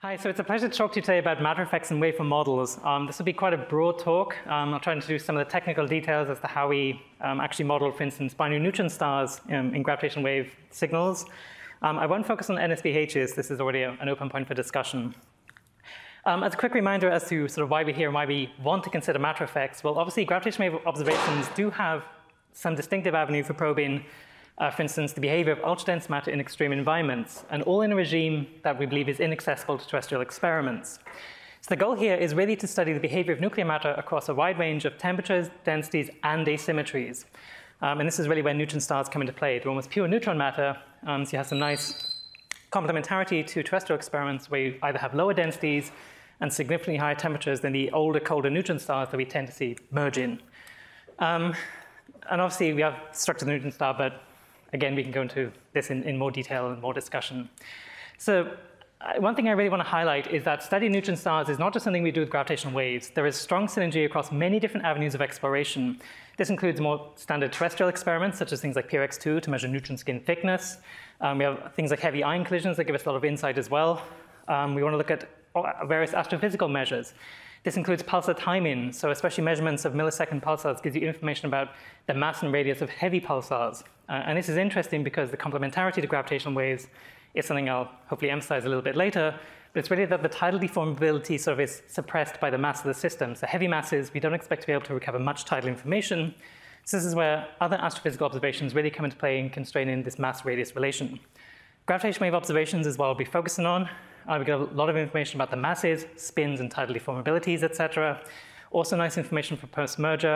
Hi, so it's a pleasure to talk to you today about matter effects and waveform models. This will be quite a broad talk. I'll try to introduce some of the technical details as to how we actually model, for instance, binary neutron stars in gravitational wave signals. I won't focus on NSVHs. This is already an open point for discussion. As a quick reminder as to sort of why we're here and why we want to consider matter effects, well, obviously, gravitational wave observations do have some distinctive avenue for probing for instance, the behavior of ultra-dense matter in extreme environments, and all in a regime that we believe is inaccessible to terrestrial experiments. So the goal here is really to study the behavior of nuclear matter across a wide range of temperatures, densities, and asymmetries. And this is really where neutron stars come into play. They're almost pure neutron matter, so you have some nice complementarity to terrestrial experiments where you either have lower densities and significantly higher temperatures than the older, colder neutron stars that we tend to see merge in. And obviously, we have structure of the neutron star, but again, we can go into this in more detail and more discussion. So one thing I really want to highlight is that studying neutron stars is not just something we do with gravitational waves. There is strong synergy across many different avenues of exploration. This includes more standard terrestrial experiments, such as things like PRX2 to measure neutron skin thickness. We have things like heavy ion collisions that give us a lot of insight as well. We want to look at various astrophysical measures. This includes pulsar timing, so especially measurements of millisecond pulsars gives you information about the mass and radius of heavy pulsars. And this is interesting because the complementarity to gravitational waves is something I'll hopefully emphasize a little bit later, but it's really that the tidal deformability sort of is suppressed by the mass of the system. So heavy masses, we don't expect to be able to recover much tidal information. So this is where other astrophysical observations really come into play in constraining this mass-radius relation. Gravitational wave observations is what I'll be focusing on. We get a lot of information about the masses, spins, and tidal deformabilities, etc. Also nice information for post-merger,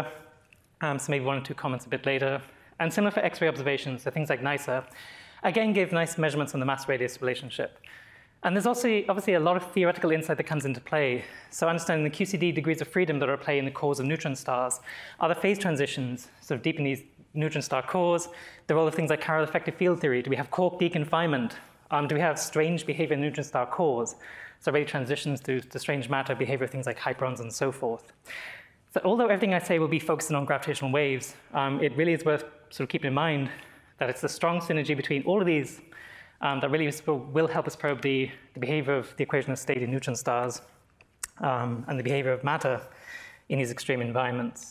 so maybe one or two comments a bit later. And similar for X-ray observations, so things like NICER, again give nice measurements on the mass-radius relationship. And there's also obviously a lot of theoretical insight that comes into play. So understanding the QCD degrees of freedom that are at play in the cores of neutron stars, are the phase transitions sort of deep in these neutron star cores, the role of things like chiral effective field theory, do we have quark deconfinement? Do we have strange behavior in neutron star cores? So really transitions to strange matter behavior of things like hyperons and so forth. So although everything I say will be focusing on gravitational waves, it really is worth sort of keeping in mind that it's the strong synergy between all of these that really will help us probe the behavior of the equation of state in neutron stars and the behavior of matter in these extreme environments.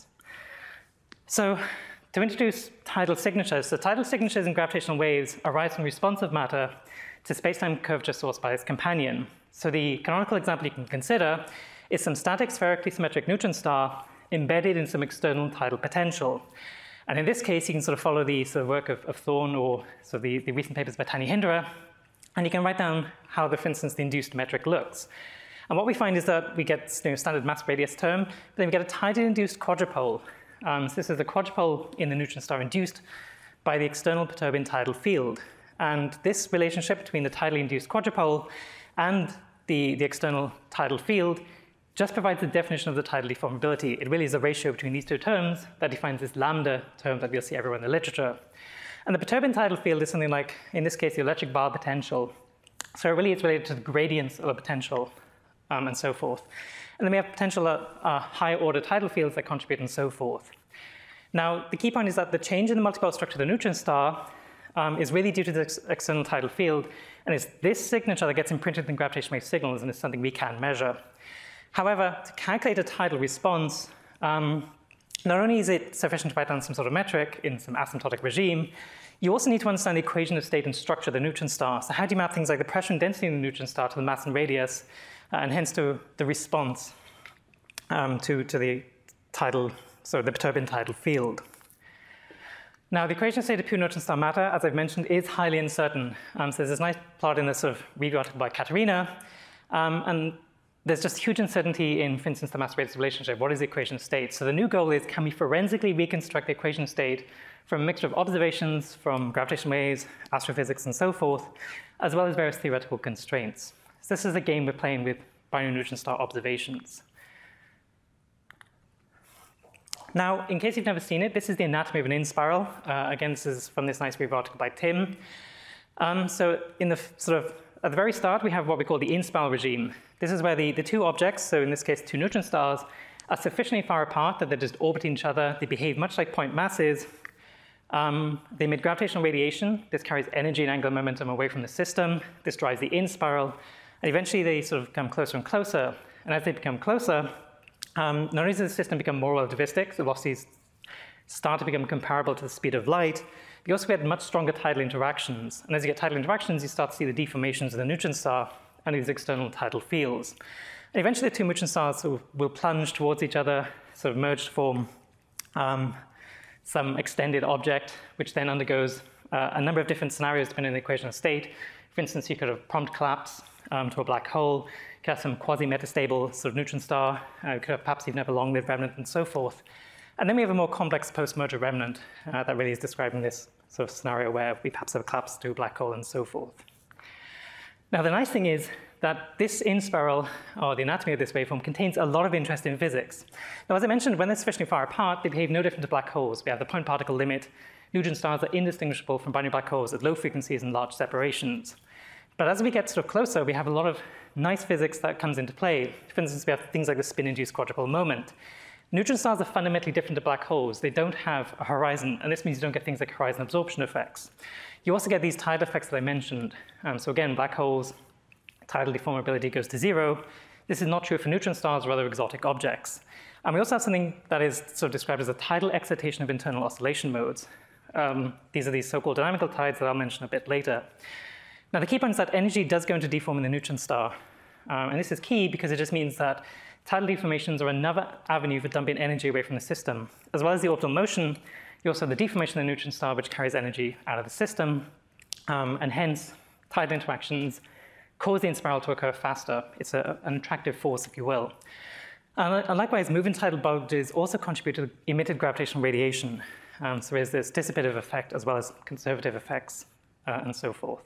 So to introduce tidal signatures, so tidal signatures in gravitational waves arise from responsive matter to space-time curvature sourced by its companion. So the canonical example you can consider is some static spherically symmetric neutron star embedded in some external tidal potential. And in this case, you can sort of follow the sort of work of Thorne or sort of the recent papers by Tani Hindra, and you can write down how, for instance, the induced metric looks. And what we find is that we get standard mass radius term, but then we get a tidally induced quadrupole. So this is the quadrupole in the neutron star induced by the external perturbing tidal field. And this relationship between the tidally induced quadrupole and the external tidal field just provides the definition of the tidal deformability. It really is a ratio between these two terms that defines this lambda term that we'll see everywhere in the literature. And the perturbing tidal field is something like, in this case, the electric Baal potential. So really it's related to the gradients of a potential and so forth. And then we have potential higher order tidal fields that contribute and so forth. Now, the key point is that the change in the multipole structure of the neutron star is really due to the external tidal field, and it's this signature that gets imprinted in gravitational wave signals, and it's something we can measure. However, to calculate a tidal response, not only is it sufficient to write down some sort of metric in some asymptotic regime, you also need to understand the equation of state and structure of the neutron star. So how do you map things like the pressure and density in the neutron star to the mass and radius, and hence to the response to the tidal, so the perturbing tidal field. Now, the equation of state of pure neutron star matter, as I've mentioned, is highly uncertain. So there's this nice plot in this sort of review article by Katerina, and there's just huge uncertainty in, for instance, the mass-radius relationship. What is the equation of state? So the new goal is, can we forensically reconstruct the equation of state from a mixture of observations from gravitational waves, astrophysics, and so forth, as well as various theoretical constraints. So this is the game we're playing with binary neutron star observations. Now, in case you've never seen it, this is the anatomy of an in-spiral. Again, this is from this nice review article by Tim. So in the sort of, at the very start, we have what we call the in-spiral regime. This is where the two objects, so in this case, two neutron stars, are sufficiently far apart that they're just orbiting each other. They behave much like point masses. They emit gravitational radiation. This carries energy and angular momentum away from the system. This drives the in-spiral. And eventually they sort of come closer and closer. And as they become closer, not only does the system become more relativistic, so velocities start to become comparable to the speed of light, but you also get much stronger tidal interactions. And as you get tidal interactions, you start to see the deformations of the neutron star and these external tidal fields. And eventually the two neutron stars will plunge towards each other, sort of merge to form some extended object, which then undergoes a number of different scenarios depending on the equation of state. For instance, you could have prompt collapse to a black hole. You could have some quasi-metastable sort of neutron star. You could have perhaps even have a long-lived remnant and so forth. And then we have a more complex post-merger remnant that really is describing this sort of scenario where we perhaps have a collapse to a black hole and so forth. Now, the nice thing is that this in-spiral, or the anatomy of this waveform, contains a lot of interest in physics. Now, as I mentioned, when they're sufficiently far apart, they behave no different to black holes. We have the point-particle limit. Neutron stars are indistinguishable from binary black holes at low frequencies and large separations. But as we get sort of closer, we have a lot of nice physics that comes into play. For instance, we have things like the spin-induced quadrupole moment. Neutron stars are fundamentally different to black holes. They don't have a horizon, and this means you don't get things like horizon absorption effects. You also get these tidal effects that I mentioned. So again, black holes, tidal deformability goes to 0. This is not true for neutron stars or other exotic objects. And we also have something that is sort of described as a tidal excitation of internal oscillation modes. These are these so-called dynamical tides that I'll mention a bit later. Now, the key point is that energy does go into deform in the neutron star. And this is key because it just means that tidal deformations are another avenue for dumping energy away from the system. As well as the orbital motion, you also have the deformation of the neutron star, which carries energy out of the system. And hence, tidal interactions cause the in-spiral to occur faster. It's an attractive force, if you will. And likewise, moving tidal bulges also contribute to emitted gravitational radiation. So there's this dissipative effect as well as conservative effects and so forth.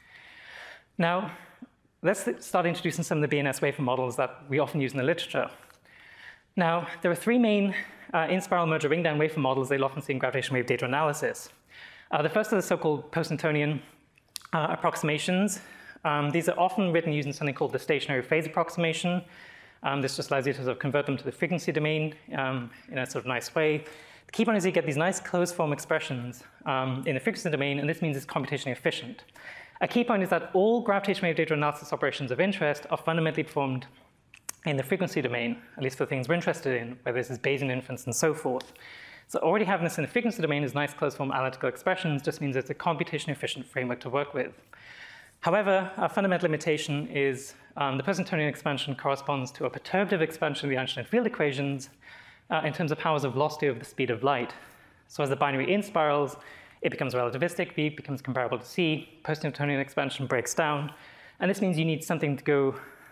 Now, let's start introducing some of the BNS waveform models that we often use in the literature. Now, there are three main in-spiral merger ring-down waveform models that you'll often see in gravitational wave data analysis. The first are the so-called post-Newtonian approximations. These are often written using something called the stationary phase approximation. This just allows you to sort of convert them to the frequency domain in a sort of nice way. The key point is you get these nice closed-form expressions in the frequency domain, and this means it's computationally efficient. A key point is that all gravitational wave data analysis operations of interest are fundamentally performed in the frequency domain, at least for things we're interested in, whether this is Bayesian inference and so forth. So already having this in the frequency domain as nice closed-form analytical expressions just means it's a computationally efficient framework to work with. However, a fundamental limitation is the post-Newtonian expansion corresponds to a perturbative expansion of the Einstein field equations in terms of powers of velocity of the speed of light. So as the binary in spirals, it becomes relativistic, V becomes comparable to C, post-Newtonian expansion breaks down, and this means you need something to go,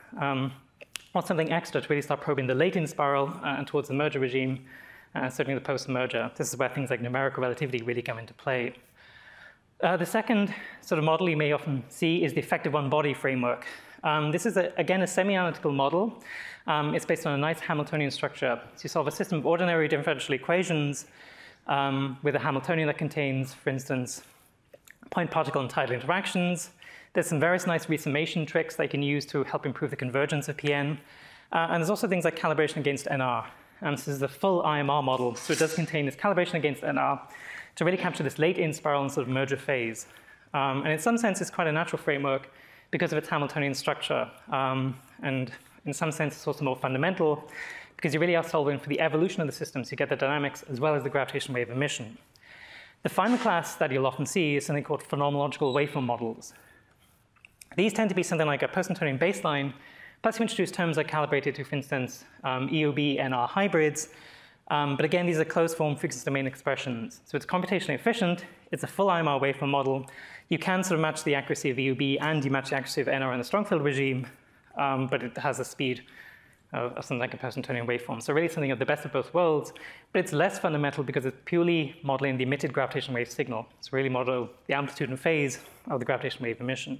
or something extra to really start probing the late in spiral and towards the merger regime, certainly the post-merger. This is where things like numerical relativity really come into play. The second sort of model you may often see is the effective one-body framework. This is, again, a semi-analytical model. It's based on a nice Hamiltonian structure. So you solve a system of ordinary differential equations with a Hamiltonian that contains, for instance, point particle and tidal interactions. There's some various nice resummation tricks that you can use to help improve the convergence of PN. And there's also things like calibration against NR. This is a full IMR model, so it does contain this calibration against NR to really capture this late in spiral and sort of merger phase. And in some sense, it's quite a natural framework because of its Hamiltonian structure. And in some sense, it's also more fundamental because you really are solving for the evolution of the system, so you get the dynamics as well as the gravitational wave emission. The final class that you'll often see is something called phenomenological waveform models. These tend to be something like a post-Newtonian baseline, plus you introduce terms like calibrated to, for instance, EOB NR hybrids. But again, these are closed-form frequency domain expressions. So it's computationally efficient. It's a full IMR waveform model. You can sort of match the accuracy of EOB and you match the accuracy of NR in the strong field regime, but it has a speed of something like a post-Newtonian waveform. So really something of the best of both worlds, but it's less fundamental because it's purely modeling the emitted gravitational wave signal. It's really model the amplitude and phase of the gravitational wave emission.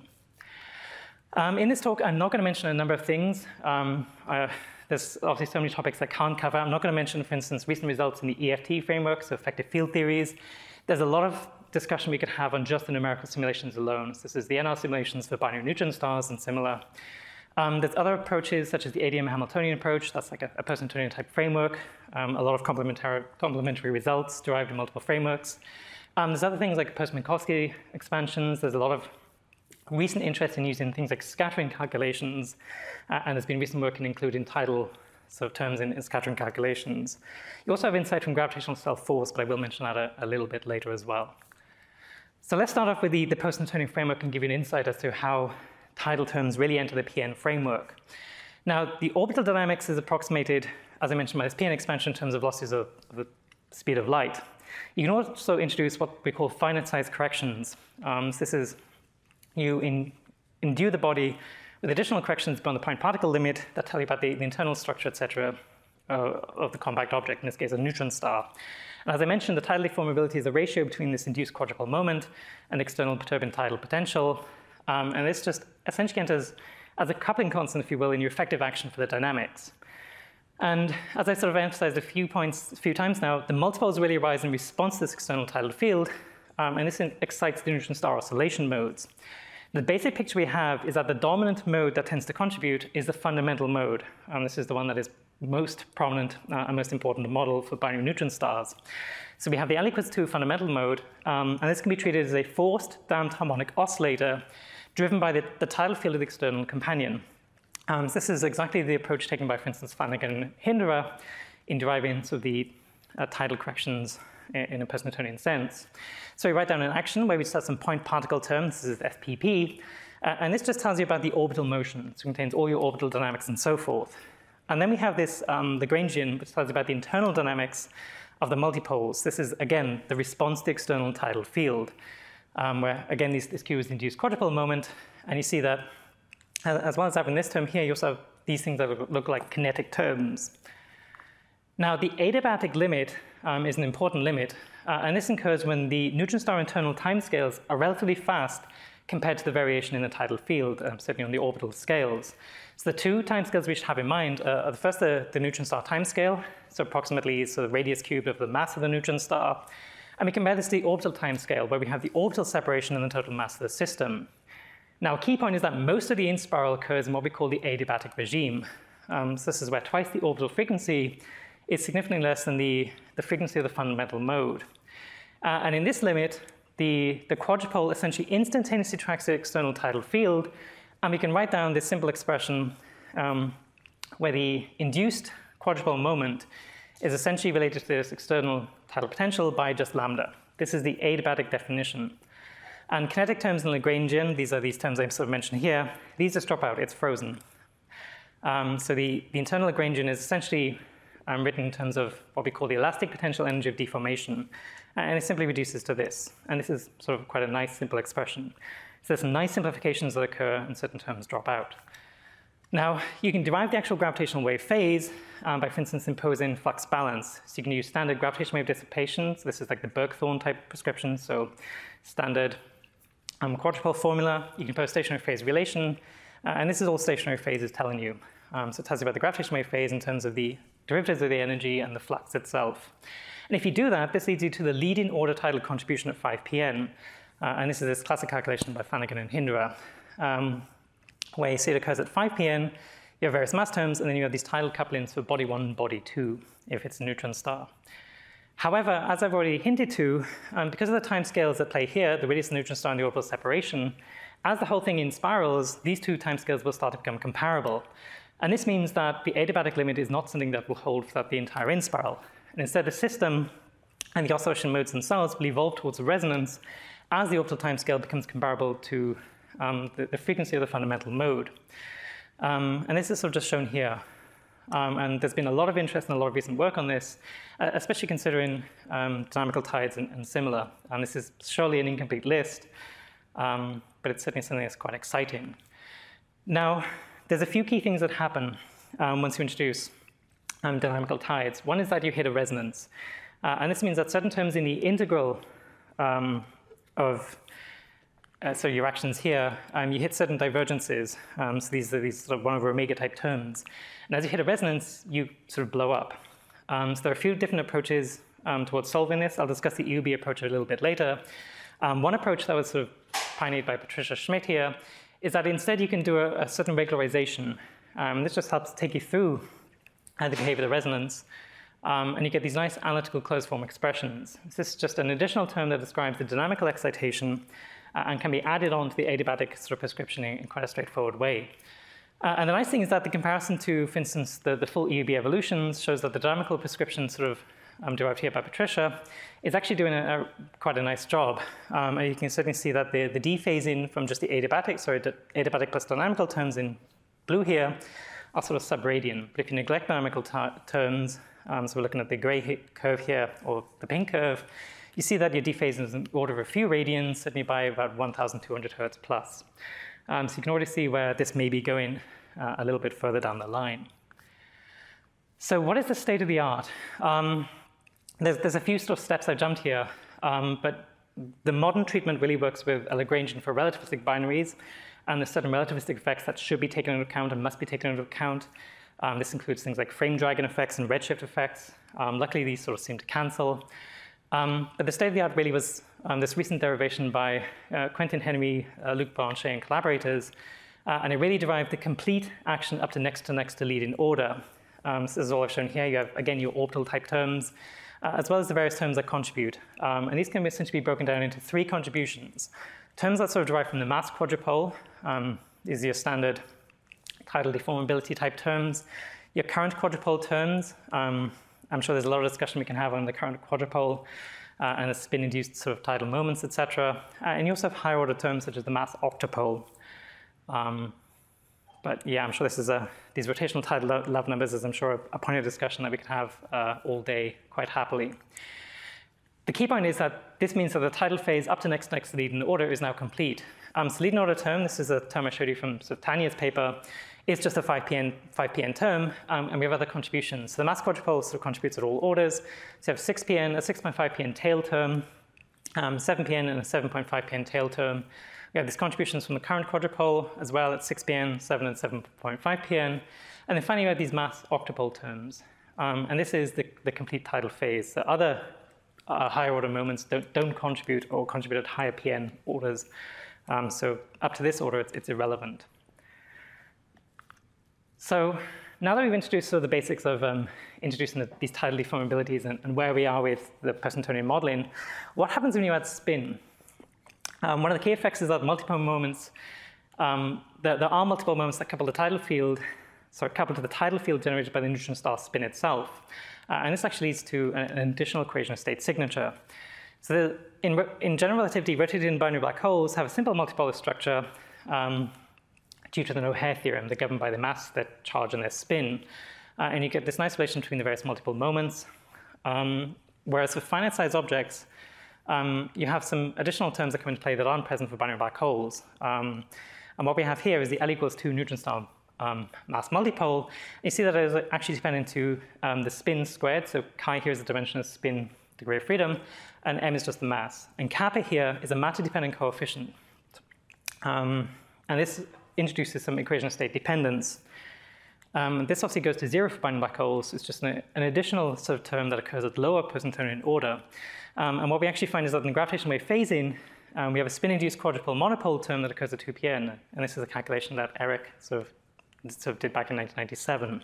In this talk, I'm not going to mention a number of things. There's obviously so many topics I can't cover. I'm not going to mention, for instance, recent results in the EFT framework, so effective field theories. There's a lot of discussion we could have on just the numerical simulations alone. So this is the NR simulations for binary neutron stars and similar. There's other approaches, such as the ADM Hamiltonian approach. That's like a post-Newtonian type framework. A lot of complementary results derived in multiple frameworks. There's other things like post-Minkowski expansions. There's a lot of recent interest in using things like scattering calculations, and there's been recent work in including tidal sort of terms in scattering calculations. You also have insight from gravitational self-force, but I will mention that a little bit later as well. So let's start off with the post-Newtonian framework and give you an insight as to how tidal terms really enter the PN framework. Now, the orbital dynamics is approximated, as I mentioned, by this PN expansion in terms of velocities of the speed of light. You can also introduce what we call finite size corrections. So this is you endue the body with additional corrections beyond the point particle limit that tell you about the internal structure, et cetera, of the compact object, in this case a neutron star. And as I mentioned, the tidal deformability is the ratio between this induced quadrupole moment and external perturbing tidal potential. And this just essentially enters as a coupling constant, if you will, in your effective action for the dynamics. And as I sort of emphasized a few times now, the multipoles really arise in response to this external tidal field, and this excites the neutron star oscillation modes. The basic picture we have is that the dominant mode that tends to contribute is the fundamental mode. This is the one that is most prominent and most important to model for binary neutron stars. So we have the L equals 2 fundamental mode, and this can be treated as a forced damped harmonic oscillator driven by the tidal field of the external companion. So this is exactly the approach taken by, for instance, Flanagan and Hindra in deriving sort of the tidal corrections in a post-Newtonian sense. So we write down an action where we set some point particle terms. This is FPP. And this just tells you about the orbital motion. So it contains all your orbital dynamics and so forth. And then we have this Lagrangian, which tells you about the internal dynamics of the multipoles. This is, again, the response to the external tidal field, where, again, this Q is the induced quadrupole moment. And you see that, as well as having this term here, you also have these things that look like kinetic terms. Now, the adiabatic limit is an important limit, and this occurs when the neutron star internal timescales are relatively fast compared to the variation in the tidal field, certainly on the orbital scales. So the two timescales we should have in mind are the first, the neutron star timescale, so approximately the radius cubed of the mass of the neutron star, and we compare this to the orbital timescale, where we have the orbital separation and the total mass of the system. Now, a key point is that most of the in-spiral occurs in what we call the adiabatic regime. So this is where twice the orbital frequency is significantly less than the frequency of the fundamental mode. And in this limit, the quadrupole essentially instantaneously tracks the external tidal field, and we can write down this simple expression where the induced quadrupole moment is essentially related to this external tidal potential by just lambda. This is the adiabatic definition. And kinetic terms in Lagrangian, these are these terms I sort of mentioned here, these just drop out, it's frozen. So the internal Lagrangian is essentially written in terms of what we call the elastic potential energy of deformation. And it simply reduces to this. And this is sort of quite a nice, simple expression. So there's some nice simplifications that occur and certain terms drop out. Now, you can derive the actual gravitational wave phase by, for instance, imposing flux balance. So you can use standard gravitational wave dissipation. So this is like the Birkthorne type prescription. So standard quadrupole formula. You can impose stationary phase relation. And this is all stationary phase is telling you. So it tells you about the gravitational wave phase in terms of the derivatives of the energy and the flux itself. And if you do that, this leads you to the leading order tidal contribution at 5 pn. And this is this classic calculation by Flanagan and Hindra, where you see it occurs at 5 pn, you have various mass terms, and then you have these tidal couplings for body 1 and body 2, if it's a neutron star. However, as I've already hinted to, because of the time scales that play here, the radius of the neutron star and the orbital separation, as the whole thing in spirals, these two time scales will start to become comparable. And this means that the adiabatic limit is not something that will hold throughout the entire in-spiral. And instead, the system and the oscillation modes themselves will evolve towards a resonance as the orbital timescale becomes comparable to the frequency of the fundamental mode. And this is sort of just shown here. And there's been a lot of interest and a lot of recent work on this, especially considering dynamical tides and similar. And this is surely an incomplete list, but it's certainly something that's quite exciting. Now, there's a few key things that happen once you introduce dynamical tides. One is that you hit a resonance. And this means that certain terms in the integral so your actions here, you hit certain divergences. So these are these sort of 1 over omega type terms. And as you hit a resonance, you sort of blow up. So there are a few different approaches towards solving this. I'll discuss the EUB approach a little bit later. One approach that was sort of pioneered by Patricia Schmidt here is that instead you can do a certain regularization. This just helps take you through the behavior of the resonance. And you get these nice analytical closed form expressions. This is just an additional term that describes the dynamical excitation and can be added on to the adiabatic sort of prescription in quite a straightforward way. And the nice thing is that the comparison to, for instance, the full EUB evolutions shows that the dynamical prescription sort of derived here by Patricia is actually doing quite a nice job. And you can certainly see that the dephasing from just the adiabatic plus dynamical terms in blue here are sort of subradian. But if you neglect dynamical terms, so we're looking at the gray curve here or the pink curve, you see that your dephasing is in the order of a few radians, certainly by about 1,200 hertz plus. So you can already see where this may be going a little bit further down the line. So what is the state of the art? There's a few sort of steps I jumped here, but the modern treatment really works with a Lagrangian for relativistic binaries, and there's certain relativistic effects that should be taken into account and must be taken into account. This includes things like frame dragon effects and redshift effects. Luckily, these sort of seem to cancel. But the state of the art really was this recent derivation by Quentin Henry, Luc Blanchet, and collaborators, and it really derived the complete action up to next to lead in order. So this is all I've shown here. You have, again, your orbital type terms, as well as the various terms that contribute. And these can essentially be broken down into three contributions. Terms that sort of derive from the mass quadrupole. These are your standard tidal deformability type terms. Your current quadrupole terms. I'm sure there's a lot of discussion we can have on the current quadrupole and the spin-induced sort of tidal moments, etc. And you also have higher order terms such as the mass octopole. But yeah, I'm sure this is these rotational tidal love numbers is, I'm sure, a point of discussion that we could have all day quite happily. The key point is that this means that the tidal phase up to next to lead in order is now complete. So lead in order term, this is a term I showed you from sort of Tanya's paper, is just a 5pn term, and we have other contributions. So the mass quadrupole sort of contributes at all orders. So you have 6pn, a 6.5pn tail term, 7pn, and a 7.5pn tail term. We have these contributions from the current quadrupole as well at 6pn, 7, and 7.5pn. And then finally, we have these mass octopole terms. And this is the complete tidal phase. The other higher order moments don't contribute or contribute at higher pn orders. So up to this order, it's irrelevant. So now that we've introduced sort of the basics of introducing these tidal deformabilities and where we are with the Persontonian modeling, what happens when you add spin? One of the key effects is that multiple moments, there are multiple moments that couple to the tidal field generated by the neutron star spin itself. And this actually leads to an additional equation of state signature. So in general relativity, rotating binary black holes have a simple multipolar structure due to the O'Hare theorem. They're governed by the mass, their charge, and their spin. And you get this nice relation between the various multiple moments. Whereas for finite-size objects, you have some additional terms that come into play that aren't present for binary black holes. And what we have here is the L equals 2 neutron star mass multipole. You see that it is actually dependent to the spin squared. So chi here is the dimension of spin degree of freedom, and m is just the mass. And kappa here is a matter-dependent coefficient. And this introduces some equation of state dependence. This obviously goes to 0 for binary black holes. It's just an additional sort of term that occurs at lower Persontonian order. And what we actually find is that in the gravitational wave phasing, we have a spin-induced quadrupole monopole term that occurs at 2pn. And this is a calculation that Eric sort of did back in 1997.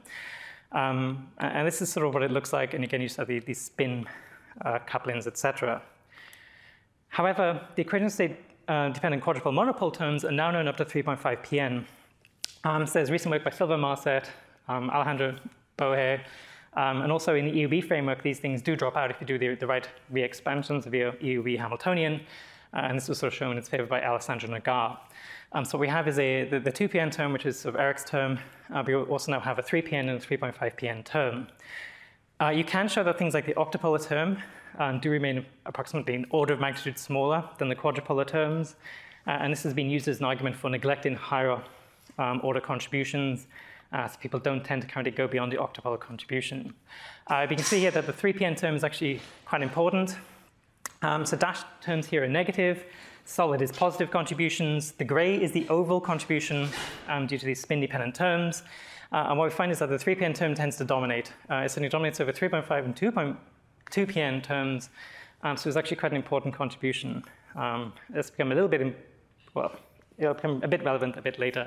And this is sort of what it looks like. And again, you saw these spin couplings, etc. However, the equation of state dependent quadrupole monopole terms are now known up to 3.5pn. So there's recent work by Silva Marcet, Alejandro Bohe, and also in the EUB framework, these things do drop out if you do the right re-expansions of your EUB Hamiltonian. And this was sort of shown in its favor by Alessandro Nagar. So what we have is the 2pn term, which is sort of Eric's term. We also now have a 3pn and a 3.5pn term. You can show that things like the octopolar term do remain approximately an order of magnitude smaller than the quadrupolar terms. And this has been used as an argument for neglecting higher order contributions. So people don't tend to currently go beyond the octopolar contribution. You can see here that the 3pn term is actually quite important. So dashed terms here are negative. Solid is positive contributions. The gray is the oval contribution due to these spin-dependent terms. And what we find is that the 3pn term tends to dominate. It certainly dominates over 3.5 and 2pn terms. So it's actually quite an important contribution. It's become a little bit, it'll become a bit relevant a bit later.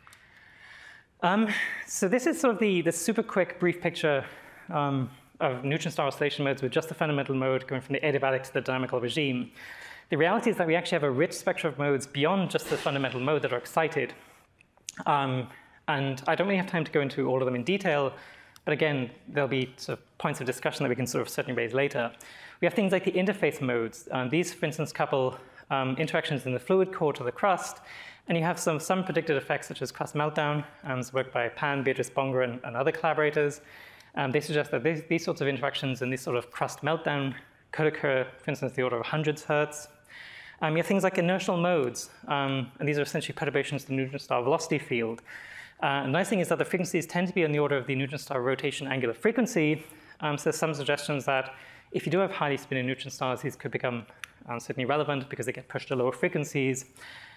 So this is sort of the super quick, brief picture of neutron star oscillation modes with just the fundamental mode going from the adiabatic to the dynamical regime. The reality is that we actually have a rich spectrum of modes beyond just the fundamental mode that are excited. And I don't really have time to go into all of them in detail, but again, there'll be sort of points of discussion that we can sort of certainly raise later. We have things like the interface modes. These, for instance, couple interactions in the fluid core to the crust, and you have some predicted effects such as crust meltdown, as work by Pan, Beatrice Bonger, and other collaborators. They suggest that these sorts of interactions and this sort of crust meltdown could occur, for instance, the order of hundreds of hertz. You have things like inertial modes, and these are essentially perturbations to the neutron star velocity field. The nice thing is that the frequencies tend to be on the order of the neutron star rotation angular frequency. So there's some suggestions that if you do have highly spinning neutron stars, these could become certainly relevant because they get pushed to lower frequencies.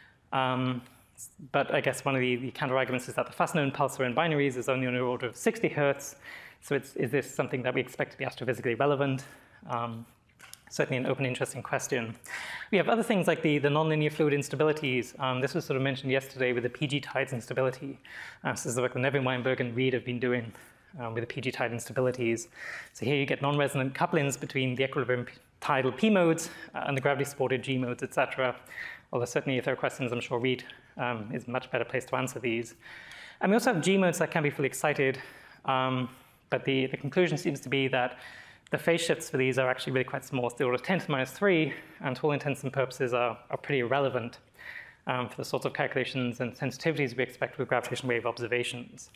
But I guess one of the counter-arguments is that the fast known pulsar in binaries is only on the order of 60 hertz. So is this something that we expect to be astrophysically relevant? Certainly an open, interesting question. We have other things like the nonlinear fluid instabilities. This was sort of mentioned yesterday with the PG tides instability. This is the work that Nevin Weinberg and Reed have been doing with the PG tide instabilities. So here you get non-resonant couplings between the equilibrium tidal P modes and the gravity-supported G modes, etc. Although certainly if there are questions, I'm sure Reed is a much better place to answer these. And we also have G modes that can be fully excited, but the conclusion seems to be that the phase shifts for these are actually really quite small. It's the order of 10 to the minus 3, and to all intents and purposes are pretty irrelevant for the sorts of calculations and sensitivities we expect with gravitational wave observations.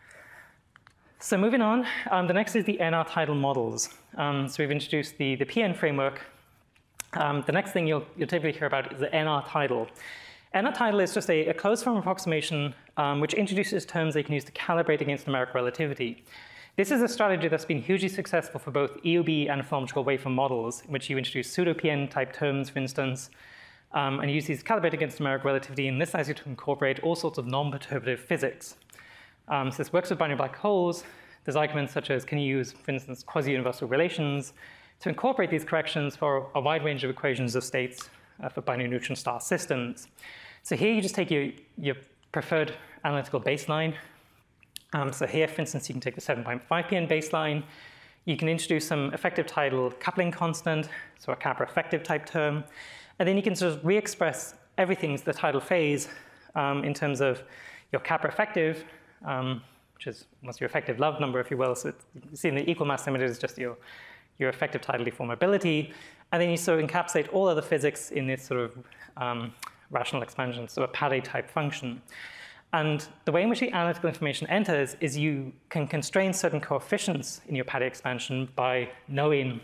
So moving on, the next is the NR tidal models. So we've introduced the PN framework. The next thing you'll typically hear about is the NR tidal. NR tidal is just a closed form approximation which introduces terms they can use to calibrate against numerical relativity. This is a strategy that's been hugely successful for both EOB and phonological waveform models, in which you introduce pseudo-PN type terms, for instance, and use these to calibrate against numerical relativity, and this allows you to incorporate all sorts of non-perturbative physics. So this works with binary black holes. There's arguments such as, can you use, for instance, quasi-universal relations to incorporate these corrections for a wide range of equations of states for binary neutron star systems. So here you just take your preferred analytical baseline. So here, for instance, you can take the 7.5 PN baseline. You can introduce some effective tidal coupling constant, so a kappa effective type term. And then you can sort of re-express everything to the tidal phase in terms of your kappa effective, which is almost your effective Love number, if you will. So you see in the equal mass limit is just your effective tidal deformability. And then you sort of encapsulate all other physics in this sort of rational expansion, so a Pade type function. And the way in which the analytical information enters is you can constrain certain coefficients in your Pade expansion by knowing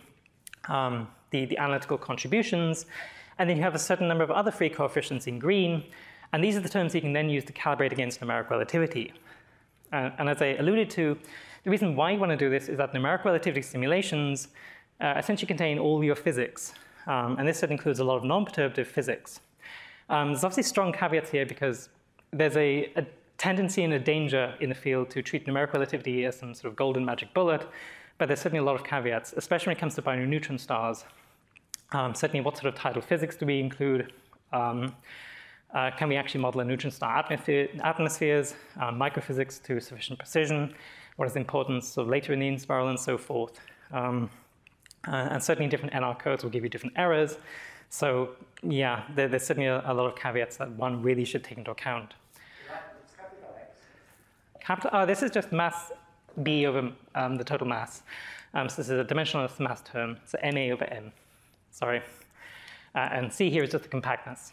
the analytical contributions. And then you have a certain number of other free coefficients in green. And these are the terms you can then use to calibrate against numeric relativity. And as I alluded to, the reason why you want to do this is that numeric relativity simulations essentially contain all your physics. And this includes a lot of non-perturbative physics. There's obviously strong caveats here because there's a tendency and a danger in the field to treat numeric relativity as some sort of golden magic bullet, but there's certainly a lot of caveats, especially when it comes to binary neutron stars. Certainly, what sort of tidal physics do we include? Can we actually model a neutron star atmospheres, microphysics to sufficient precision? What is the importance of later Annean spiral and so forth? And certainly different NR codes will give you different errors. So yeah, there's certainly a lot of caveats that one really should take into account. What's capital X? This is just mass B over the total mass. So this is a dimensionless mass term, so MA over M. Sorry. And C here is just the compactness.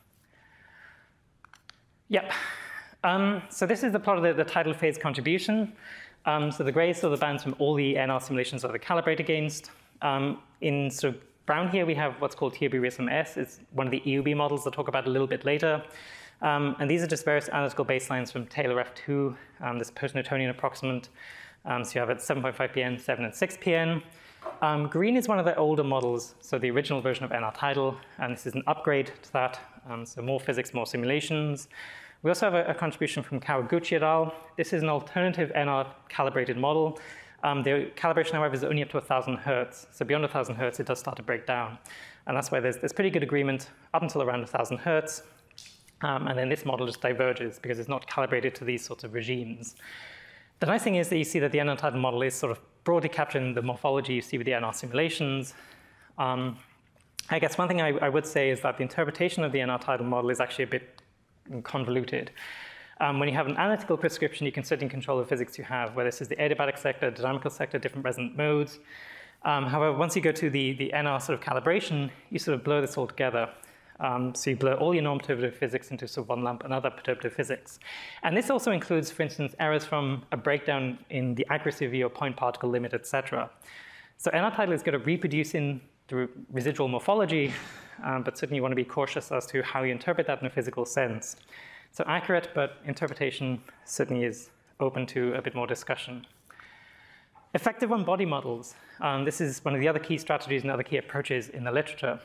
Yep. So this is the plot of the tidal phase contribution. So the grays are the bands from all the NR simulations that they calibrate against. In sort of brown here, we have what's called TOB RISM S. It's one of the EOB models I'll talk about a little bit later. And these are just various analytical baselines from Taylor F2, this post-Newtonian approximant. So you have at 7.5 PN, 7 and 6 PN. Green is one of the older models, so the original version of NR tidal, and this is an upgrade to that. So more physics, more simulations. We also have a contribution from Kawaguchi et al. This is an alternative NR calibrated model. The calibration, however, is only up to 1,000 hertz. So beyond 1,000 hertz, it does start to break down. And that's why there's pretty good agreement up until around 1,000 hertz. And then this model just diverges because it's not calibrated to these sorts of regimes. The nice thing is that you see that the NR tidal model is sort of broadly capturing the morphology you see with the NR simulations. I guess one thing I would say is that the interpretation of the NR tidal model is actually a bit convoluted. When you have an analytical prescription, you can certainly control the physics you have, whether this is the adiabatic sector, dynamical sector, different resonant modes. However, once you go to the NR sort of calibration, you sort of blur this all together. So you blur all your normative physics into sort of one lump and other perturbative physics. And this also includes, for instance, errors from a breakdown in the accuracy of your point particle limit, etc. So NR tidal is going to reproduce in the residual morphology, but certainly you want to be cautious as to how you interpret that in a physical sense. So accurate, but interpretation certainly is open to a bit more discussion. Effective on-body models. This is one of the other key strategies and other key approaches in the literature.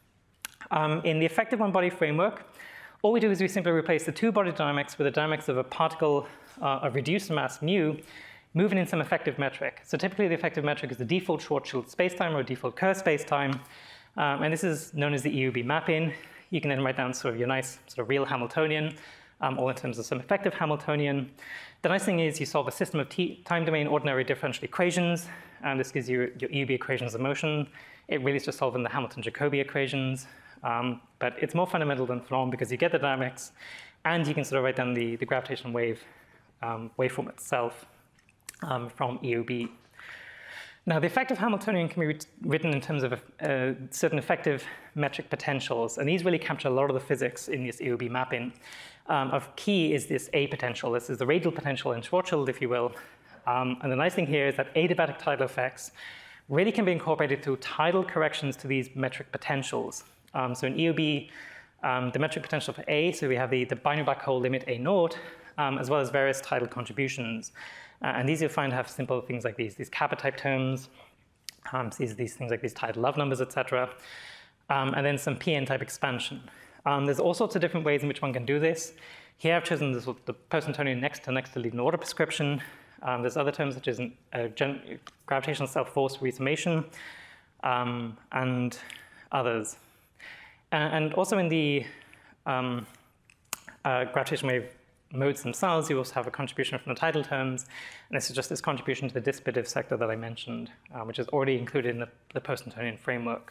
In the effective on-body framework, all we do is we simply replace the two body dynamics with the dynamics of a particle of reduced mass mu moving in some effective metric. So typically the effective metric is the default Schwarzschild spacetime or default Kerr spacetime. And this is known as the EUB mapping. You can then write down sort of your nice sort of real Hamiltonian, all in terms of some effective Hamiltonian. The nice thing is you solve a system of time domain ordinary differential equations, and this gives you your EUB equations of motion. It really is just solving the Hamilton-Jacobi equations. But it's more fundamental than Flournoy because you get the dynamics and you can sort of write down the gravitational wave waveform itself from EUB. Now, the effective Hamiltonian can be written in terms of certain effective metric potentials, and these really capture a lot of the physics in this EUB mapping. Of key is this A potential. This is the radial potential in Schwarzschild, if you will. And the nice thing here is that adiabatic tidal effects really can be incorporated through tidal corrections to these metric potentials. So in EUB, the metric potential for A, so we have the binary black hole limit A naught, as well as various tidal contributions. And these you'll find have simple things like these kappa type terms, these things like these tidal love numbers, etc. And then some PN type expansion. There's all sorts of different ways in which one can do this. Here I've chosen the Post-Newtonian next to leading order prescription. There's other terms such as gravitational self-force resummation and others. And also in the gravitational wave modes themselves, you also have a contribution from the tidal terms. And this is just this contribution to the dissipative sector that I mentioned, which is already included in the Post-Newtonian framework.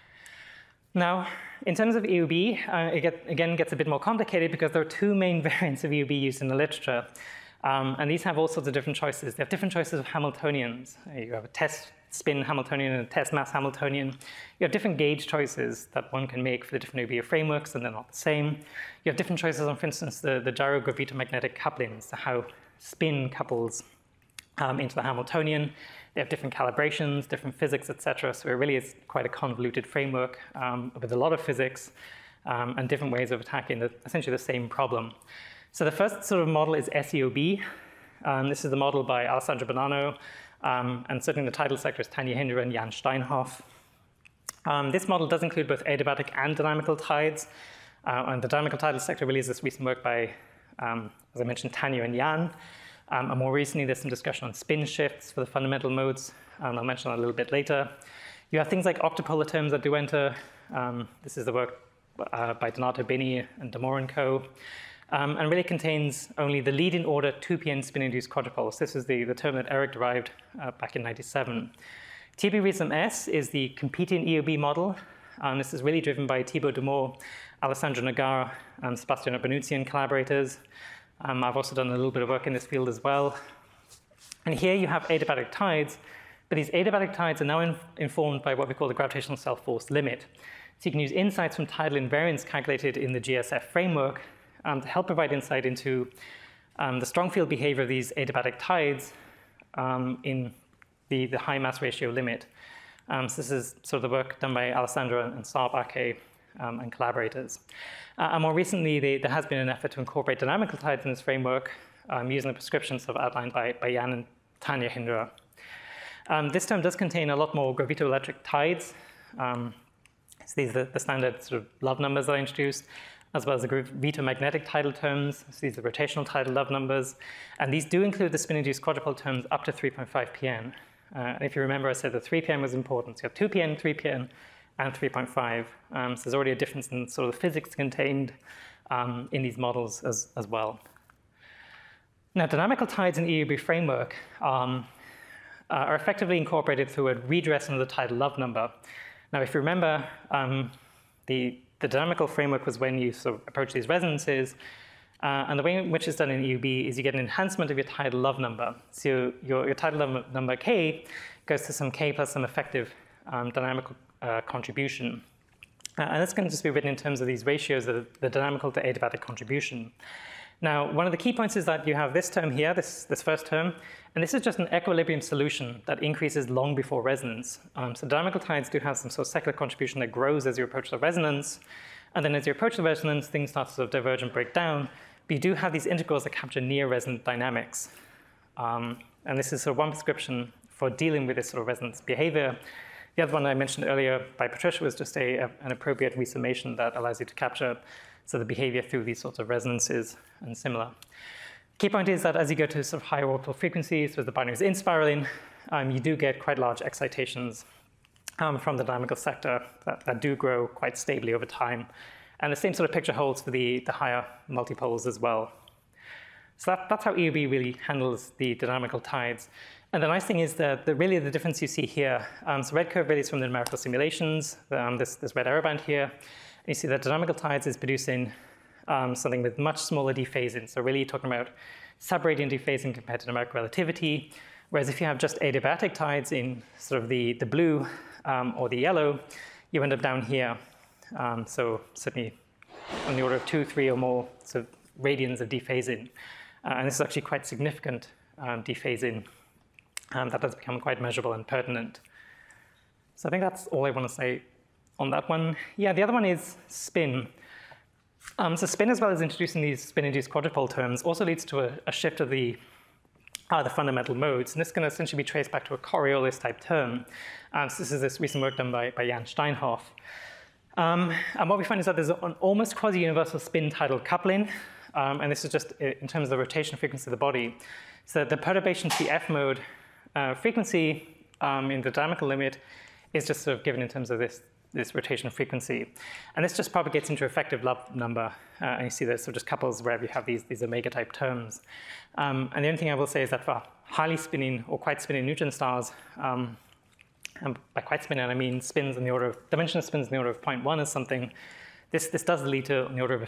Now, in terms of EUB, it again gets a bit more complicated because there are two main variants of EUB used in the literature. And these have all sorts of different choices. They have different choices of Hamiltonians. You have a test spin Hamiltonian and a test mass Hamiltonian. You have different gauge choices that one can make for the different EUB frameworks, and they're not the same. You have different choices on, for instance, the gyrogravito-magnetic couplings, so how spin couples into the Hamiltonian. They have different calibrations, different physics, etc. So it really is quite a convoluted framework with a lot of physics and different ways of attacking essentially the same problem. So the first sort of model is SEOB. This is the model by Alessandro Bonanno, and certainly the tidal sector is Tanja Hindra and Jan Steinhoff. This model does include both adiabatic and dynamical tides, and the dynamical tidal sector really is this recent work by, as I mentioned, Tanja and Jan. And more recently, there's some discussion on spin shifts for the fundamental modes, and I'll mention that a little bit later. You have things like octopolar terms that do enter. This is the work by Donato Bini and Damore and co. And really contains only the leading order 2PN spin-induced quadrupoles. This is the term that Eric derived back in '97. TB-ReSUM-S is the competing EUB model. This is really driven by Thibaut Damore, Alessandro Nagara, and Sebastiano Benuzzi and collaborators. I've also done a little bit of work in this field as well. And here you have adiabatic tides, but these adiabatic tides are now informed by what we call the gravitational self-force limit. So you can use insights from tidal invariance calculated in the GSF framework to help provide insight into the strong field behavior of these adiabatic tides in the high mass ratio limit. So this is sort of the work done by Alessandro and Saab Ake and collaborators. And more recently, there has been an effort to incorporate dynamical tides in this framework using the prescriptions outlined by Jan and Tanja Hindra. This term does contain a lot more gravitoelectric tides. So these are the standard sort of love numbers that I introduced, as well as the gravito-magnetic tidal terms. So these are rotational tidal love numbers. And these do include the spin-induced quadrupole terms up to 3.5 PN. And if you remember, I said that 3 PN was important. So you have 2 PN, 3 PN, and 3.5. So there's already a difference in sort of the physics contained in these models as well. Now, dynamical tides in the EUB framework are effectively incorporated through a redressing of the tidal love number. Now, if you remember, the dynamical framework was when you sort of approach these resonances, and the way in which it's done in EUB is you get an enhancement of your tidal love number. So your tidal love number K goes to some K plus some effective dynamical contribution. And that's going to just be written in terms of these ratios of the dynamical to adiabatic contribution. Now, one of the key points is that you have this term here, this first term, and this is just an equilibrium solution that increases long before resonance. So dynamical tides do have some sort of secular contribution that grows as you approach the resonance, and then as you approach the resonance, things start to sort of diverge and break down. But you do have these integrals that capture near resonant dynamics. And this is sort of one prescription for dealing with this sort of resonance behavior. The other one I mentioned earlier by Patricia was just an appropriate resummation that allows you to capture the behavior through these sorts of resonances and similar. Key point is that as you go to sort of higher orbital frequencies, with the binaries in spiraling, you do get quite large excitations from the dynamical sector that do grow quite stably over time. And the same sort of picture holds for the higher multipoles as well. So that's how EUB really handles the dynamical tides. And the nice thing is that really the difference you see here, so red curve really is from the numerical simulations, this red arrow band here. And you see that dynamical tides is producing something with much smaller dephasing. So really talking about subradiant dephasing compared to numerical relativity. Whereas if you have just adiabatic tides in sort of the blue or the yellow, you end up down here. So certainly on the order of 2, 3 or more sort of radians of dephasing. And this is actually quite significant dephasing. That does become quite measurable and pertinent. So I think that's all I want to say on that one. Yeah, the other one is spin. So spin, as well as introducing these spin-induced quadrupole terms, also leads to a shift of the fundamental modes. And this can essentially be traced back to a Coriolis type term. So this is this recent work done by Jan Steinhoff. And what we find is that there's an almost quasi-universal spin-tidal coupling. And this is just in terms of the rotation frequency of the body. So the perturbation to the F mode frequency in the dynamical limit is just sort of given in terms of this rotation frequency. And this just propagates into effective love number. And you see this sort of just couples wherever you have these omega type terms. And the only thing I will say is that for highly spinning or quite spinning neutron stars, and by quite spinning I mean spins in the order of, dimension of spins in the order of 0.1 or something, this does lead to on the order of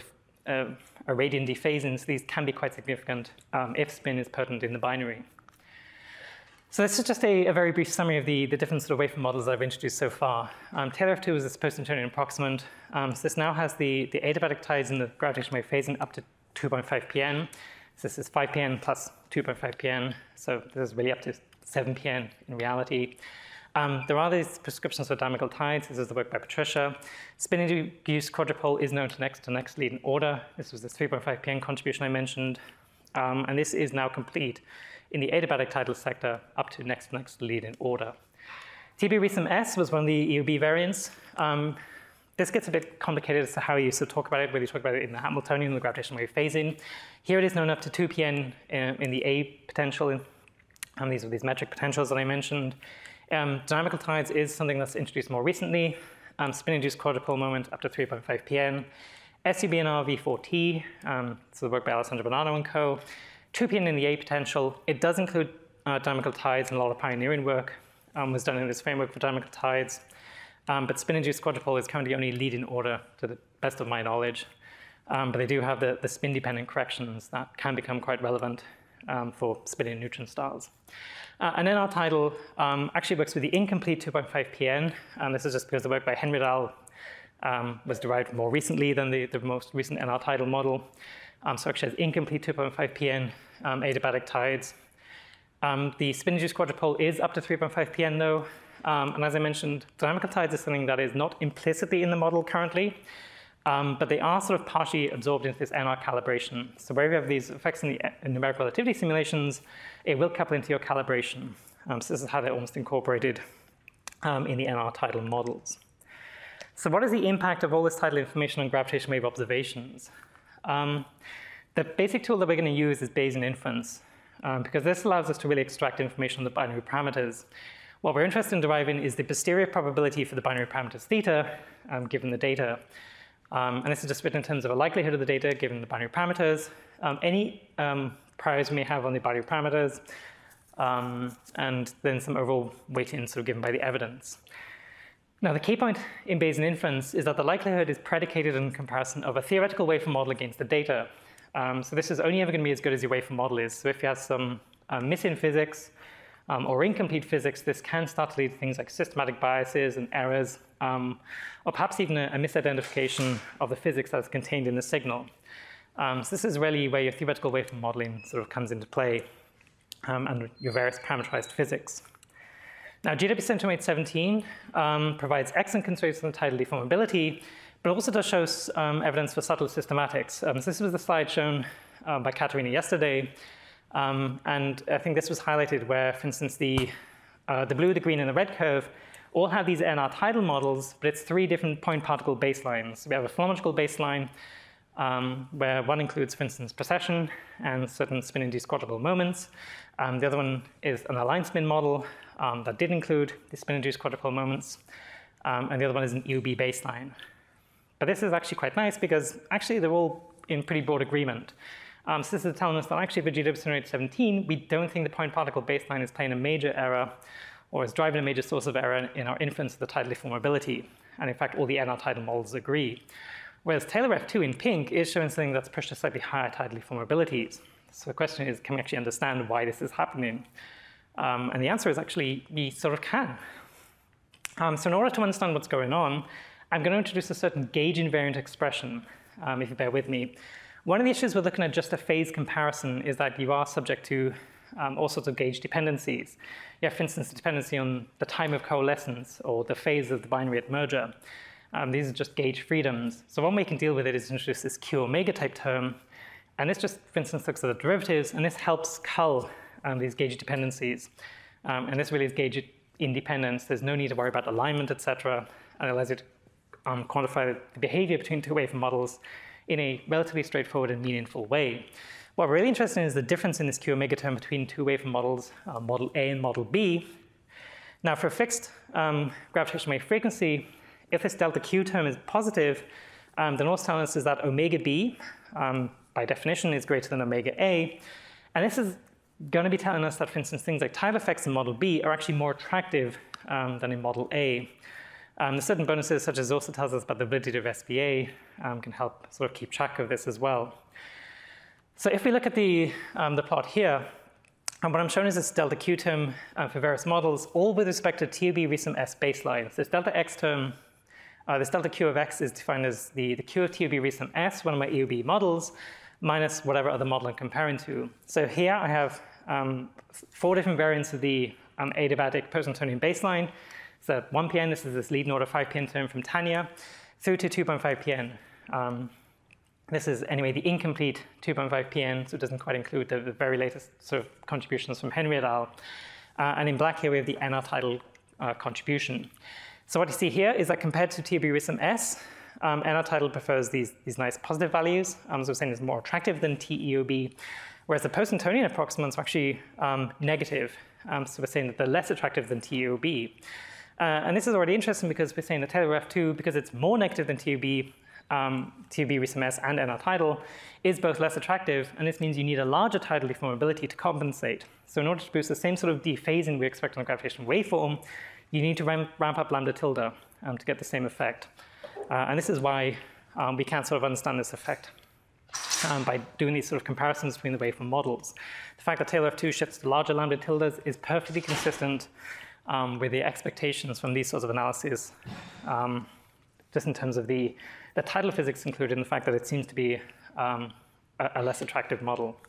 a radian dephasing. So these can be quite significant if spin is pertinent in the binary. So this is just a very brief summary of the different sort of waveform models that I've introduced so far. Taylor F2 is this post-Newtonian approximant. So this now has the adiabatic tides in the gravitational wave phasing up to 2.5 pn. So this is 5 pn plus 2.5 pn. So this is really up to 7 pn in reality. There are these prescriptions for dynamical tides. This is the work by Patricia. Spin-induced quadrupole is known to next lead in order. This was the 3.5 pn contribution I mentioned. And this is now complete in the adiabatic tidal sector up to next lead in order. TB Resum S was one of the EUB variants. This gets a bit complicated as to how you sort of talk about it, whether you talk about it in the Hamiltonian, the gravitational wave phasing. Here it is known up to 2 pn in the A potential. These are these metric potentials that I mentioned. Dynamical tides is something that's introduced more recently. Spin-induced quadrupole moment up to 3.5 pn. SUBNR V4T, so the work by Alessandro Bonanno and co. 2 pn in the A potential. It does include dynamical tides, and a lot of pioneering work was done in this framework for dynamical tides. But spin-induced quadrupole is currently only lead in order to the best of my knowledge. But they do have the spin-dependent corrections that can become quite relevant for spinning neutron stars. And NR tidal actually works with the incomplete 2.5 pn. This is just because the work by Henry Dahl was derived more recently than the most recent NR tidal model. So actually has incomplete 2.5 pn adiabatic tides. The spin-induced quadrupole is up to 3.5 pn though. And as I mentioned, dynamical tides is something that is not implicitly in the model currently, but they are sort of partially absorbed into this NR calibration. So where you have these effects in the numerical relativity simulations, it will couple into your calibration. So this is how they're almost incorporated in the NR tidal models. So what is the impact of all this tidal information on gravitational wave observations? The basic tool that we're going to use is Bayesian inference, because this allows us to really extract information on the binary parameters. What we're interested in deriving is the posterior probability for the binary parameters theta, given the data. And this is just written in terms of a likelihood of the data given the binary parameters, any priors we may have on the binary parameters, and then some overall weighting sort of given by the evidence. Now, the key point in Bayesian inference is that the likelihood is predicated on comparison of a theoretical waveform model against the data. So this is only ever going to be as good as your waveform model is. So if you have some miss in physics or incomplete physics, this can start to lead to things like systematic biases and errors, or perhaps even a misidentification of the physics that's contained in the signal. So this is really where your theoretical waveform modeling sort of comes into play and your various parameterized physics. Now, GW7817 provides excellent constraints on tidal deformability, but also does show evidence for subtle systematics. So this was the slide shown by Katerina yesterday, and I think this was highlighted where, for instance, the blue, the green, and the red curve all have these NR tidal models, but it's 3 different point particle baselines. We have a phonological baseline, where one includes, for instance, precession and certain spin-induced quadrupole moments. The other one is an aligned spin model that did include the spin-induced quadrupole moments, and the other one is an EOB baseline. But this is actually quite nice because actually they're all in pretty broad agreement. So this is telling us that actually for GW7817, we don't think the point particle baseline is playing a major error or is driving a major source of error in our inference of the tidal deformability. And in fact, all the NR tidal models agree. Whereas Taylor F2 in pink is showing something that's pushed to slightly higher tidal deformabilities. So the question is, can we actually understand why this is happening? And the answer is actually, we sort of can. So in order to understand what's going on, I'm going to introduce a certain gauge invariant expression, if you bear with me. One of the issues with looking at just a phase comparison is that you are subject to all sorts of gauge dependencies. You have, for instance, a dependency on the time of coalescence or the phase of the binary at merger. These are just gauge freedoms. So one way you can deal with it is to introduce this Q omega type term. And this just, for instance, looks at the derivatives, and this helps cull these gauge dependencies. And this really is gauge independence. There's no need to worry about alignment, etc. And it allows you to quantify the behavior between 2 waveform models in a relatively straightforward and meaningful way. What we're really interested in is the difference in this Q omega term between 2 waveform models, model A and model B. Now, for a fixed gravitational wave frequency, if this delta Q term is positive, then what's telling us is that omega B, by definition, is greater than omega A. And this is going to be telling us that, for instance, things like tidal effects in model B are actually more attractive than in model A. There's certain bonuses, such as also tells us about the validity of SVA, can help sort of keep track of this as well. So if we look at the plot here, what I'm showing is this delta Q term for various models, all with respect to TOB ReSum S baselines. This delta X term, this delta Q of X is defined as the Q of TOB ReSum S, one of my EOB models, minus whatever other model I'm comparing to. So here I have 4 different variants of the adiabatic Poisson-Newtonian baseline. So 1 PN, this is this leading order 5 PN term from Tanya, through to 2.5 PN. This is, anyway, the incomplete 2.5 PN, so it doesn't quite include the very latest sort of contributions from Henry et al. And in black here, we have the NR tidal contribution. So what you see here is that compared to TOB ReSum S, NR tidal prefers these nice positive values. So we're saying it's more attractive than TEOB, whereas the Poisson-Newtonian approximants are actually negative. So we're saying that they're less attractive than TEOB. And this is already interesting because we're saying that Taylor F2, because it's more negative than TOB, TOB ReSum S and NR tidal, is both less attractive, and this means you need a larger tidal deformability to compensate. So in order to produce the same sort of dephasing we expect on a gravitational waveform, you need to ramp up lambda tilde to get the same effect. And this is why we can't sort of understand this effect by doing these sort of comparisons between the waveform models. The fact that Taylor F2 shifts to larger lambda tildes is perfectly consistent with the expectations from these sorts of analyses, just in terms of the tidal physics included in the fact that it seems to be a less attractive model.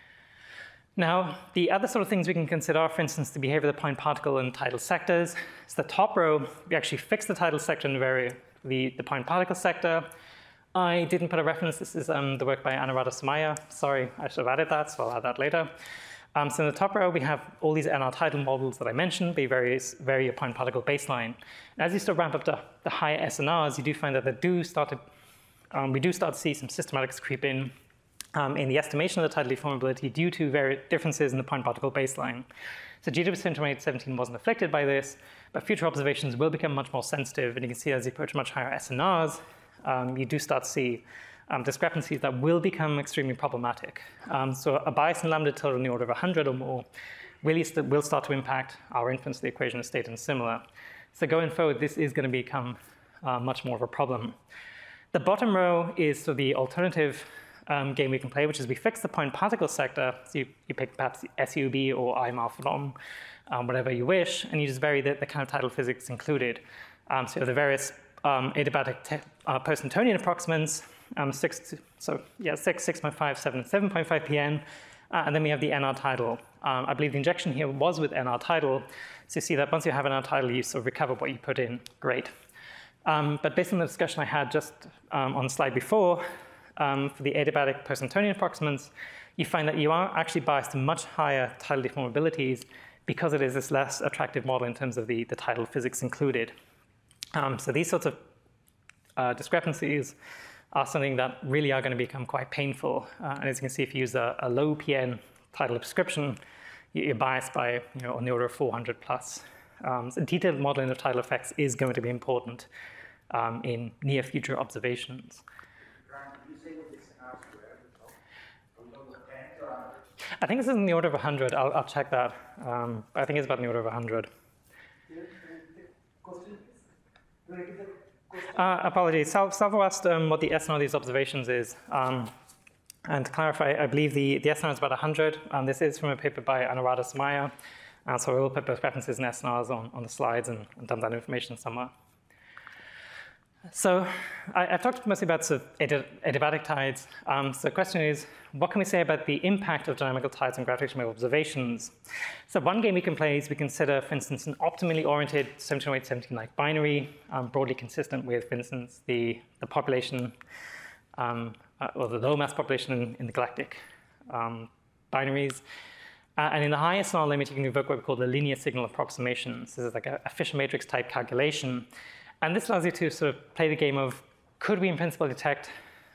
Now, the other sort of things we can consider are, for instance, the behavior of the point particle in tidal sectors. So the top row, we actually fix the tidal sector and vary the point particle sector. I didn't put a reference. This is the work by Anuradha Somaiya. Sorry, I should have added that, so I'll add that later. So in the top row, we have all these NR tidal models that I mentioned. They vary your point particle baseline. And as you start to ramp up to the higher SNRs, you do find that we do start to see some systematics creep in the estimation of the tidal deformability due to various differences in the point particle baseline. So GW7817 wasn't affected by this, but future observations will become much more sensitive. And you can see as you approach much higher SNRs, you do start to see discrepancies that will become extremely problematic. So a bias in lambda tilde in the order of 100 or more will start to impact our inference of the equation of state and similar. So going forward, this is going to become much more of a problem. The bottom row is sort of the alternative game we can play, which is we fix the point particle sector. So you pick perhaps SUB or IMALPHALOM, whatever you wish, and you just vary the kind of tidal physics included. So you have the various adiabatic Poissonian approximants, 6, 6.5, 7, and 7.5 pn, and then we have the NR tidal. I believe the injection here was with NR tidal, so you see that once you have NR tidal, you sort of recover what you put in. Great. But based on the discussion I had just on the slide before, for the adiabatic Poissonian approximants, you find that you are actually biased to much higher tidal deformabilities because it is this less attractive model in terms of the tidal physics included. So these sorts of discrepancies are something that really are going to become quite painful. And as you can see, if you use a low PN tidal prescription, you're biased by on the order of 400 plus. So detailed modeling of tidal effects is going to be important in near future observations. I think this is in the order of 100. I'll check that. I think it's about in the order of 100. Apologies. Salvo asked what the SNR of these observations is. And to clarify, I believe the SNR is about 100. This is from a paper by Anuradha Somaiya. So I will put both references and SNRs on the slides and dump that information somewhere. So I've talked mostly about sort of adiabatic tides. So the question is, what can we say about the impact of dynamical tides on gravitational wave observations? So one game we can play is we consider, for instance, an optimally oriented 1708-17-like binary, broadly consistent with, for instance, the population, or the low mass population in the galactic binaries. And in the highest SNR limit, you can invoke what we call the linear signal approximations. This is like a Fisher matrix type calculation. And this allows you to sort of play the game of, could we in principle detect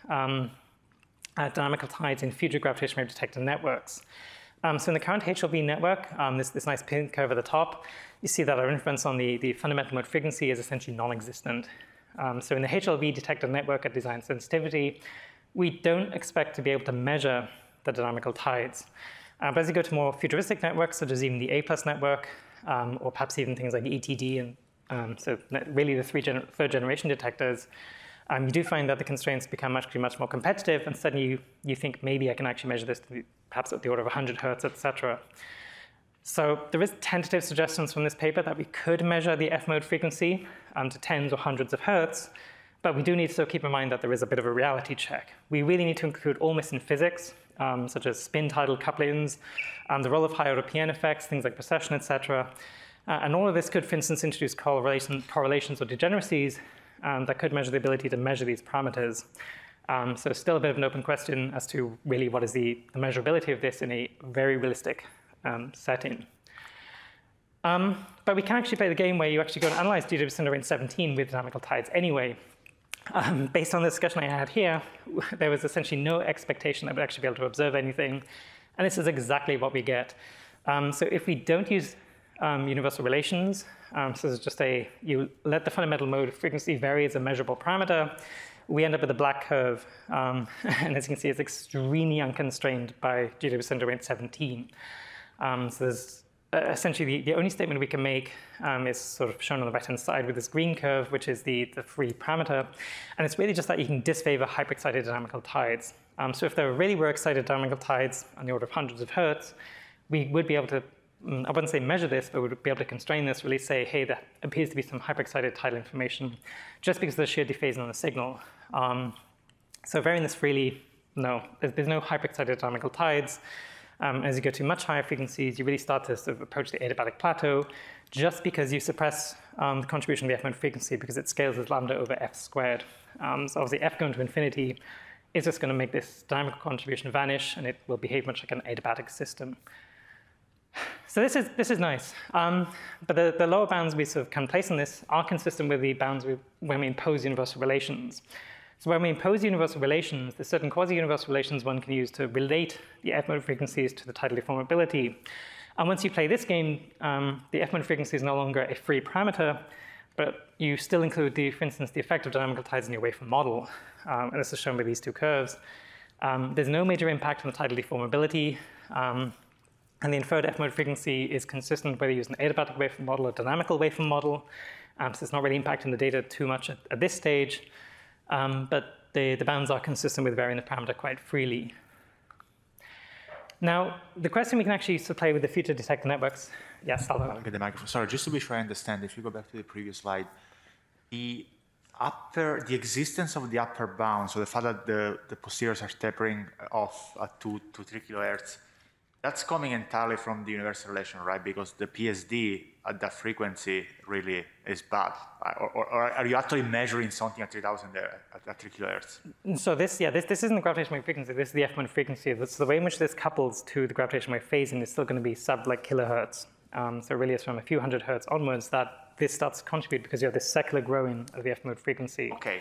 dynamical tides in future gravitational wave detector networks? So in the current HLB network, this nice pin curve at the top, you see that our inference on the fundamental mode frequency is essentially non-existent. So in the HLB detector network at design sensitivity, we don't expect to be able to measure the dynamical tides. But as you go to more futuristic networks, such as even the A+ network, or perhaps even things like ETD and so really the third generation detectors, you do find that the constraints become much more competitive, and suddenly you think maybe I can actually measure this to perhaps at the order of 100 hertz, etc. So there is tentative suggestions from this paper that we could measure the F mode frequency to tens or hundreds of hertz, but we do need to keep in mind that there is a bit of a reality check. We really need to include all missing physics, such as spin tidal couplings, the role of high order PN effects, things like precession, etc. And all of this could, for instance, introduce correlations or degeneracies that could measure the ability to measure these parameters. So still a bit of an open question as to really what is the measurability of this in a very realistic setting. But we can actually play the game where you actually go and analyze GW Cinder Range 17 with dynamical tides anyway. Based on the discussion I had here, there was essentially no expectation that we'd actually be able to observe anything. And this is exactly what we get. So if we don't use universal relations, so this is just you let the fundamental mode frequency vary as a measurable parameter, we end up with a black curve. And as you can see, it's extremely unconstrained by GW Cinder Range 17. So there's essentially the only statement we can make is sort of shown on the right-hand side with this green curve, which is the free parameter. And it's really just that you can disfavor hyperexcited dynamical tides. So if there really were excited dynamical tides on the order of hundreds of hertz, we would be able to, I wouldn't say measure this, but we would be able to constrain this, really say, hey, there appears to be some hyperexcited tidal information just because of the sheer dephasing on the signal. So varying this freely, no, there's no hyperexcited dynamical tides. As you go to much higher frequencies, you really start to sort of approach the adiabatic plateau just because you suppress the contribution of the F mode frequency because it scales as lambda over F squared. So obviously F going to infinity is just going to make this dynamical contribution vanish, and it will behave much like an adiabatic system. So this is nice. But the lower bounds we sort of can place on this are consistent with the bounds when we impose universal relations. So when we impose universal relations, there's certain quasi-universal relations one can use to relate the F mode frequencies to the tidal deformability. And once you play this game, the F mode frequency is no longer a free parameter, but you still include, for instance, the effect of dynamical tides in your waveform model. And this is shown by these two curves. There's no major impact on the tidal deformability. And the inferred F-mode frequency is consistent whether you use an adiabatic waveform model or dynamical waveform model. So it's not really impacting the data too much at this stage. But the bounds are consistent with varying the parameter quite freely. Now, the question we can actually play with the future detector networks. Yes, Salvo. I'll get the microphone. Sorry, just to be sure I understand, if you go back to the previous slide, the existence of the upper bound, so the fact that the posteriors are tapering off at 2 to 3 kilohertz, that's coming entirely from the universal relation, right? Because the PSD at that frequency really is bad. Or are you actually measuring something at 3,000 there, at 3 kilohertz? So this isn't the gravitational wave frequency. This is the F-mode frequency. So the way in which this couples to the gravitational wave phasing is still going to be kilohertz. So really it's from a few hundred hertz onwards that this starts to contribute because you have this secular growing of the F-mode frequency. Okay.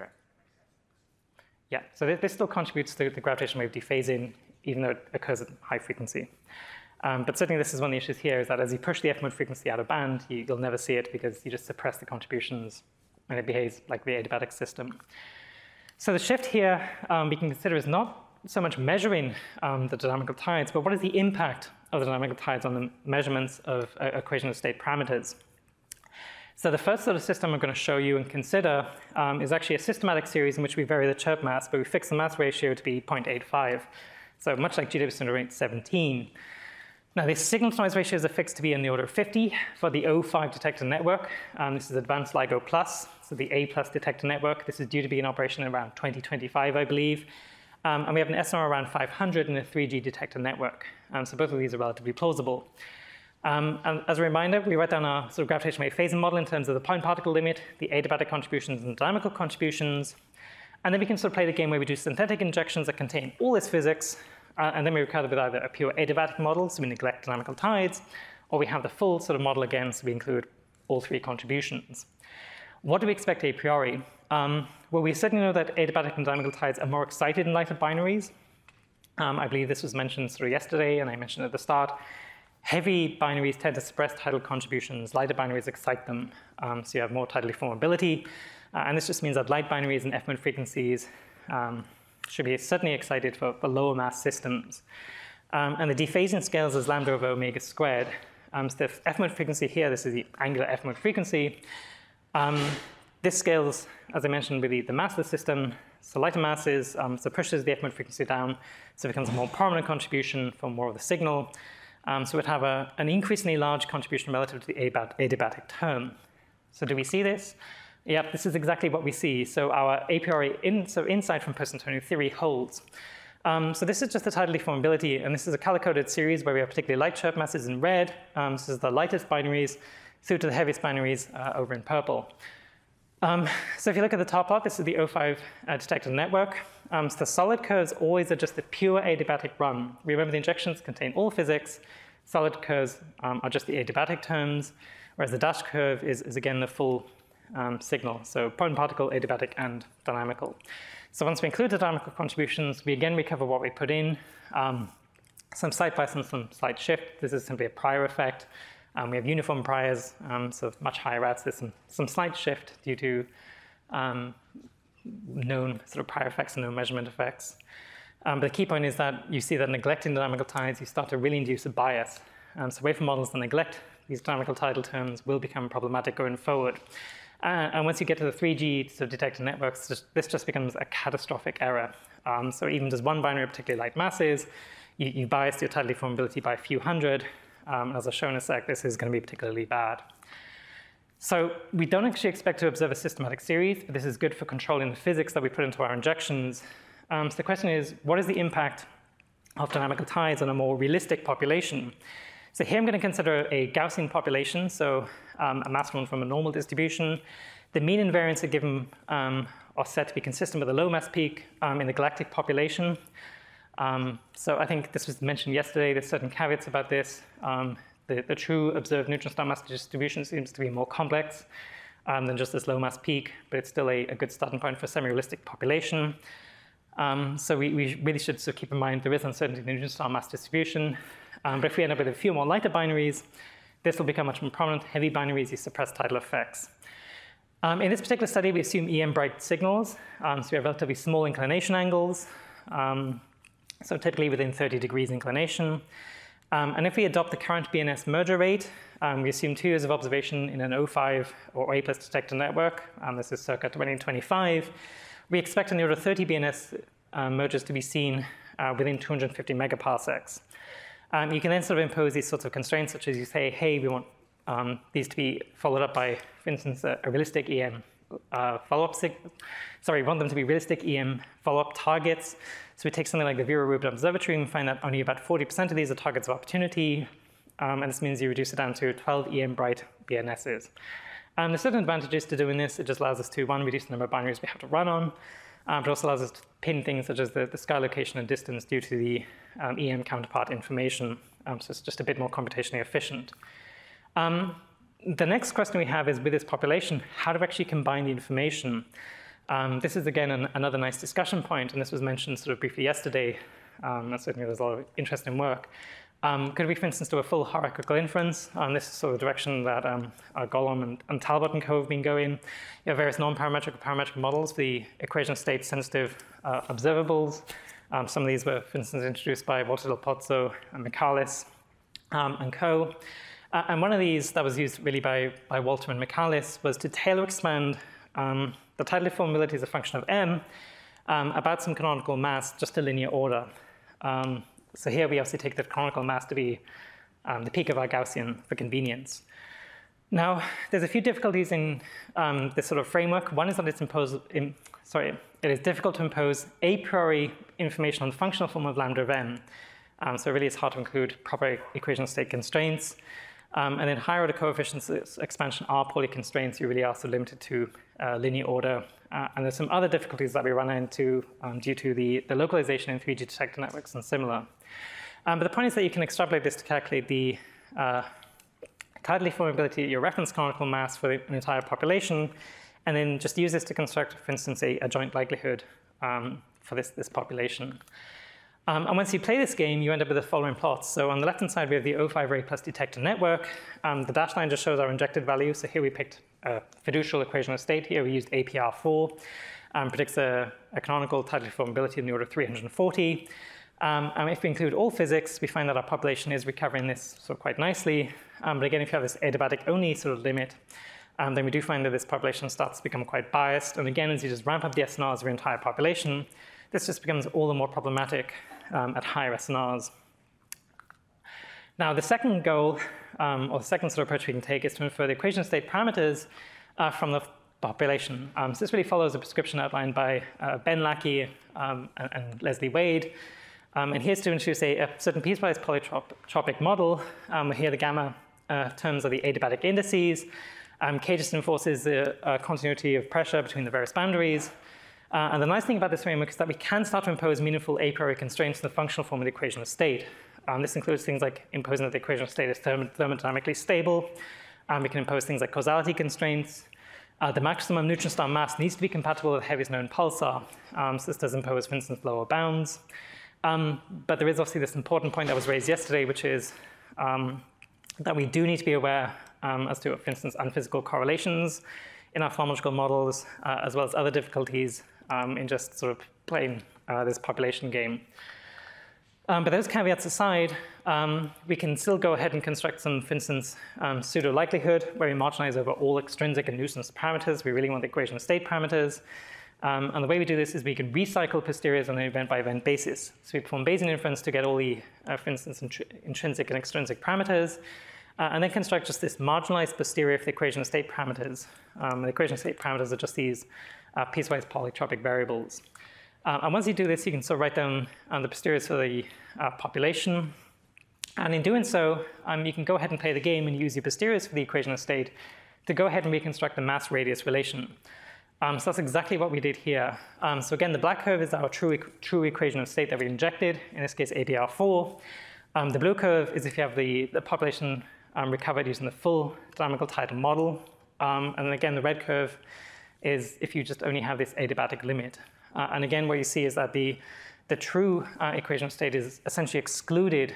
Yeah, so this still contributes to the gravitational wave dephasing, even though it occurs at high frequency. But certainly this is one of the issues here, is that as you push the F-mode frequency out of band, you'll never see it because you just suppress the contributions and it behaves like the adiabatic system. So the shift here we can consider is not so much measuring the dynamical tides, but what is the impact of the dynamical tides on the measurements of equation of state parameters. So the first sort of system I'm going to show you and consider is actually a systematic series in which we vary the chirp mass, but we fix the mass ratio to be 0.85. So much like GW standard rate 17. Now, the signal-to-noise ratios are fixed to be in the order of 50 for the O5 detector network. This is advanced LIGO plus, so the A plus detector network. This is due to be in operation around 2025, I believe. And we have an SNR around 500 in a 3G detector network. So both of these are relatively plausible. And as a reminder, we write down our sort of gravitational wave phasing model in terms of the point particle limit, the adiabatic contributions and dynamical contributions. And then we can sort of play the game where we do synthetic injections that contain all this physics, and then we recur with either a pure adiabatic model, so we neglect dynamical tides, or we have the full sort of model again, so we include all three contributions. What do we expect a priori? Well, we certainly know that adiabatic and dynamical tides are more excited in light of binaries. I believe this was mentioned sort of yesterday, and I mentioned at the start. Heavy binaries tend to suppress tidal contributions. Lighter binaries excite them, so you have more tidal deformability. And this just means that light binaries and F-mode frequencies should be certainly excited for lower mass systems. And the dephasing scales as lambda over omega squared. So the F-mode frequency here, this is the angular F-mode frequency. This scales, as I mentioned, with the mass of the system. So lighter masses, so pushes the F-mode frequency down, so it becomes a more prominent contribution for more of the signal. So it would have an increasingly large contribution relative to the adiabatic term. So do we see this? Yep, this is exactly what we see. So our a priori insight from post-Antonio theory holds. So this is just the tidal deformability, and this is a color-coded series where we have particularly light chirp masses in red. This is the lightest binaries through to the heaviest binaries over in purple. So if you look at the top plot, this is the O5 detector network. So the solid curves always are just the pure adiabatic run. Remember, the injections contain all physics. Solid curves are just the adiabatic terms, whereas the dashed curve is again the full signal. So point particle, adiabatic, and dynamical. So once we include the dynamical contributions, we again recover what we put in. Some slight bias and some slight shift. This is simply a prior effect. We have uniform priors, so much higher rates. There's some slight shift due to known sort of prior effects and known measurement effects. But the key point is that you see that neglecting dynamical tides, you start to really induce a bias. So waveform models that neglect these dynamical tidal terms will become problematic going forward. And once you get to the 3G sort of detector networks, this just becomes a catastrophic error. So even just one binary of particularly light masses, you bias your tidal deformability by a few hundred. As I'll show in a sec, this is going to be particularly bad. So we don't actually expect to observe a systematic series, but this is good for controlling the physics that we put into our injections. So the question is, what is the impact of dynamical tides on a more realistic population? So here I'm going to consider a Gaussian population, so a mass flown from a normal distribution. The mean invariants are given are set to be consistent with a low mass peak in the galactic population. So I think this was mentioned yesterday. There's certain caveats about this. The true observed neutron star mass distribution seems to be more complex than just this low mass peak, but it's still a good starting point for a semi-realistic population. So we really should sort of keep in mind there is uncertainty in the neutron star mass distribution. But if we end up with a few more lighter binaries, this will become much more prominent. Heavy binaries, you suppress tidal effects. In this particular study, we assume EM bright signals. So we have relatively small inclination angles. So typically within 30 degrees inclination. And if we adopt the current BNS merger rate, we assume 2 years of observation in an O5 or A+ detector network. This is circa 2025. We expect in the order of 30 BNS mergers to be seen within 250 megaparsecs. You can then sort of impose these sorts of constraints, such as you say, hey, we want these to be followed up by, for instance, a realistic EM follow-up. We want them to be realistic EM follow-up targets. So we take something like the Vera Rubin Observatory and we find that only about 40% of these are targets of opportunity. And this means you reduce it down to 12 EM bright BNSs. There's certain advantages to doing this. It just allows us to, one, reduce the number of binaries we have to run on, but also allows us to pin things such as the sky location and distance due to the EM counterpart information. So it's just a bit more computationally efficient. The next question we have is, with this population, how do we actually combine the information? This is, again, another nice discussion point, and this was mentioned sort of briefly yesterday. Certainly there's a lot of interesting work. Could we, for instance, do a full hierarchical inference? This is sort of the direction that Golomb and Talbot and co have been going. You have various non-parametric or parametric models for the equation state sensitive observables. Some of these were, for instance, introduced by Walter Del Pozzo and Michalis and co. And one of these that was used really by Walter and Michalis was to Taylor expand the tidal deformability as a function of m about some canonical mass, just a linear order. So here we obviously take the canonical mass to be the peak of our Gaussian for convenience. Now, there's a few difficulties in this sort of framework. One is that it is difficult to impose a priori information on the functional form of lambda of n. So really it's hard to include proper equation state constraints. And then higher order coefficients expansion are poorly constrained, so you really are so limited to linear order. And there's some other difficulties that we run into due to the localization in 3G detector networks and similar. But the point is that you can extrapolate this to calculate the tidal deformability at your reference canonical mass for an entire population, and then just use this to construct, for instance, a joint likelihood for this population. And once you play this game, you end up with the following plots. So on the left-hand side, we have the O5 array plus detector network. The dashed line just shows our injected value. So here we picked a fiducial equation of state. Here we used APR4. Predicts a canonical tidal deformability in the order of 340. And if we include all physics, we find that our population is recovering this sort of quite nicely. But again, if you have this adiabatic only sort of limit, then we do find that this population starts to become quite biased. And again, as you just ramp up the SNRs of your entire population, this just becomes all the more problematic at higher SNRs. Now, the second goal, or the second sort of approach we can take, is to infer the equation state parameters from the population. So this really follows a prescription outlined by Ben Lackey and Leslie Wade. And here's to introduce a certain piecewise polytropic model. Here the gamma terms are the adiabatic indices. K just enforces the continuity of pressure between the various boundaries. And the nice thing about this framework is that we can start to impose meaningful a priori constraints in the functional form of the equation of state. This includes things like imposing that the equation of state is thermodynamically stable. We can impose things like causality constraints. The maximum neutron star mass needs to be compatible with the heaviest known pulsar. So this does impose, for instance, lower bounds. But there is obviously this important point that was raised yesterday, which is that we do need to be aware as to, for instance, unphysical correlations in our pharmacological models, as well as other difficulties in just sort of playing this population game. But those caveats aside, we can still go ahead and construct some, for instance, pseudo likelihood, where we marginalize over all extrinsic and nuisance parameters. We really want the equation of state parameters. And the way we do this is we can recycle posteriors on an event-by-event basis. So we perform Bayesian inference to get all the, for instance, intrinsic and extrinsic parameters, and then construct just this marginalized posterior for the equation of state parameters. The equation of state parameters are just these piecewise polytropic variables. And once you do this, you can sort of write down the posteriors for the population. And in doing so, you can go ahead and play the game and use your posteriors for the equation of state to go ahead and reconstruct the mass-radius relation. So that's exactly what we did here. So again, the black curve is our true equation of state that we injected, in this case APR4. The blue curve is if you have the population recovered using the full dynamical tidal model. And then again, the red curve is if you just only have this adiabatic limit. And again, what you see is that the true equation of state is essentially excluded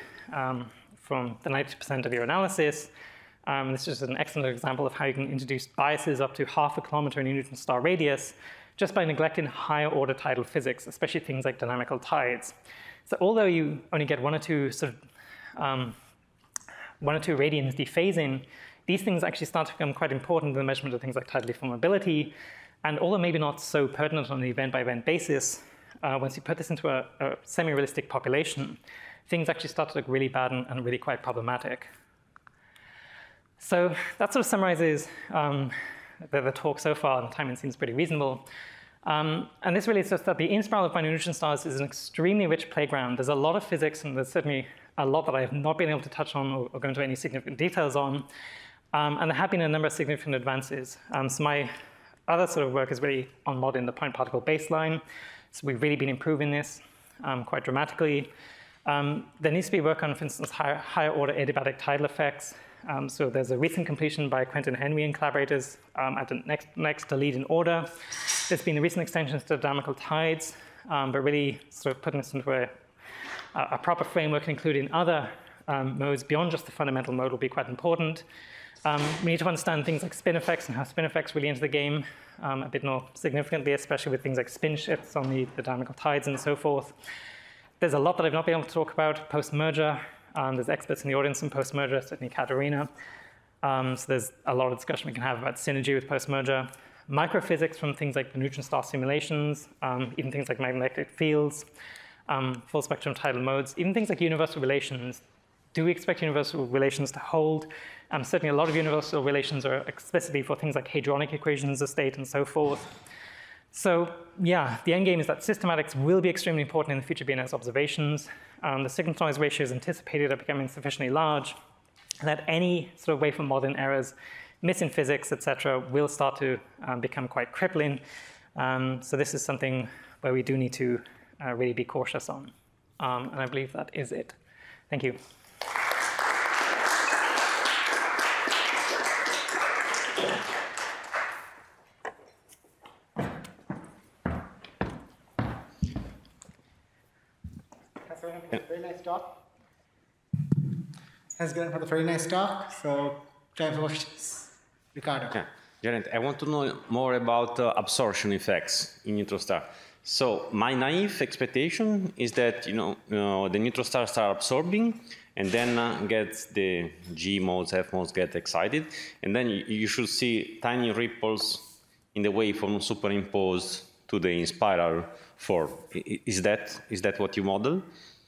from the 90% of your analysis. This is just an excellent example of how you can introduce biases up to 0.5 kilometer in a Newton star radius just by neglecting higher order tidal physics, especially things like dynamical tides. So although you only get one or two sort 1 or 2 radians dephasing, these things actually start to become quite important in the measurement of things like tidal deformability. And although maybe not so pertinent on an event-by-event basis, once you put this into a semi-realistic population, things actually start to look really bad and really quite problematic. So that sort of summarizes the talk so far, and the timing seems pretty reasonable. And this really is just that the in-spiral of binary neutron stars is an extremely rich playground. There's a lot of physics, and there's certainly a lot that I have not been able to touch on or go into any significant details on. And there have been a number of significant advances. So my other sort of work is really on modeling the point particle baseline. So we've really been improving this quite dramatically. There needs to be work on, for instance, higher order adiabatic tidal effects. So there's a recent completion by Quentin Henry and collaborators at the next to lead in order. There's been recent extensions to dynamical tides, but really sort of putting this into a proper framework, including other modes beyond just the fundamental mode, will be quite important. We need to understand things like spin effects and how spin effects really enter the game a bit more significantly, especially with things like spin shifts on the dynamical tides and so forth. There's a lot that I've not been able to talk about post-merger. There's experts in the audience in post-merger, certainly Katerina. So there's a lot of discussion we can have about synergy with post-merger. Microphysics from things like the neutron star simulations, even things like magnetic fields, full spectrum tidal modes, even things like universal relations. Do we expect universal relations to hold? Certainly a lot of universal relations are explicitly for things like hadronic equations of state and so forth. So yeah, the end game is that systematics will be extremely important in the future BNS observations. The signal-to-noise ratios anticipated are becoming sufficiently large that any sort of waveform modeling errors, missing physics, etc., will start to become quite crippling. So this is something where we do need to really be cautious on. And I believe that is it. Thank you. Very nice talk. Thanks, Garen, for the very nice talk. So, time for questions. Ricardo. Yeah. Geraint, I want to know more about absorption effects in neutron star. So, my naive expectation is that the neutron stars are absorbing, and then gets the G modes, F modes get excited, and then you should see tiny ripples in the waveform superimposed to the in-spiral form. Is that what you model?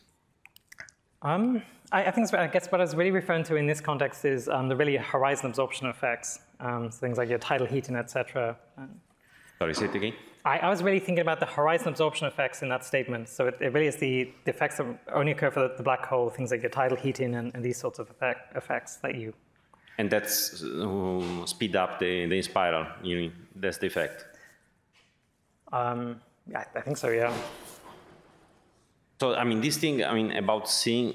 I think I guess what I was really referring to in this context is the really horizon absorption effects, so things like your tidal heating, etc. Sorry, say it again. I was really thinking about the horizon absorption effects in that statement. So it really is the effects that only occur for the black hole, things like your tidal heating and these sorts of effects that you. And that's speed up the spiral. That's the effect. Yeah, I think so. Yeah. So I mean, this thing. I mean, about seeing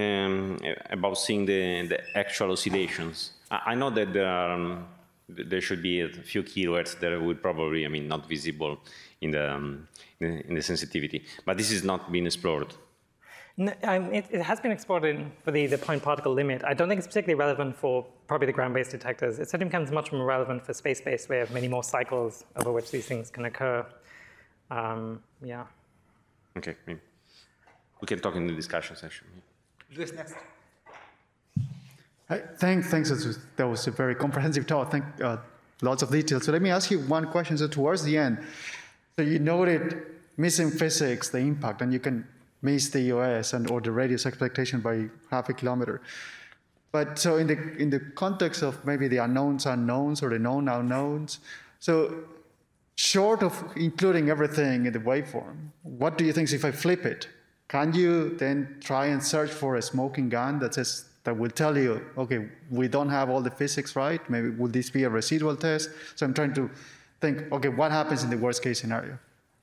the actual oscillations. I know that there should be a few keywords that would probably, not visible in the sensitivity. But this is not been explored. No, it has been explored for the point particle limit. I don't think it's particularly relevant for probably the ground-based detectors. It certainly becomes much more relevant for space-based, where you have many more cycles over which these things can occur. Yeah. Okay. We can talk in the discussion session. Luis, next. Thanks. That was a very comprehensive talk. Lots of details. So let me ask you one question. So towards the end, so you noted missing physics, the impact, and you can miss the EOS or the radius expectation by half a kilometer. But so in the context of maybe the unknowns or the known unknowns, so short of including everything in the waveform, what do you think if I flip it? Can you then try and search for a smoking gun that will tell you, okay, we don't have all the physics right, maybe would this be a residual test? So I'm trying to think, okay, what happens in the worst case scenario?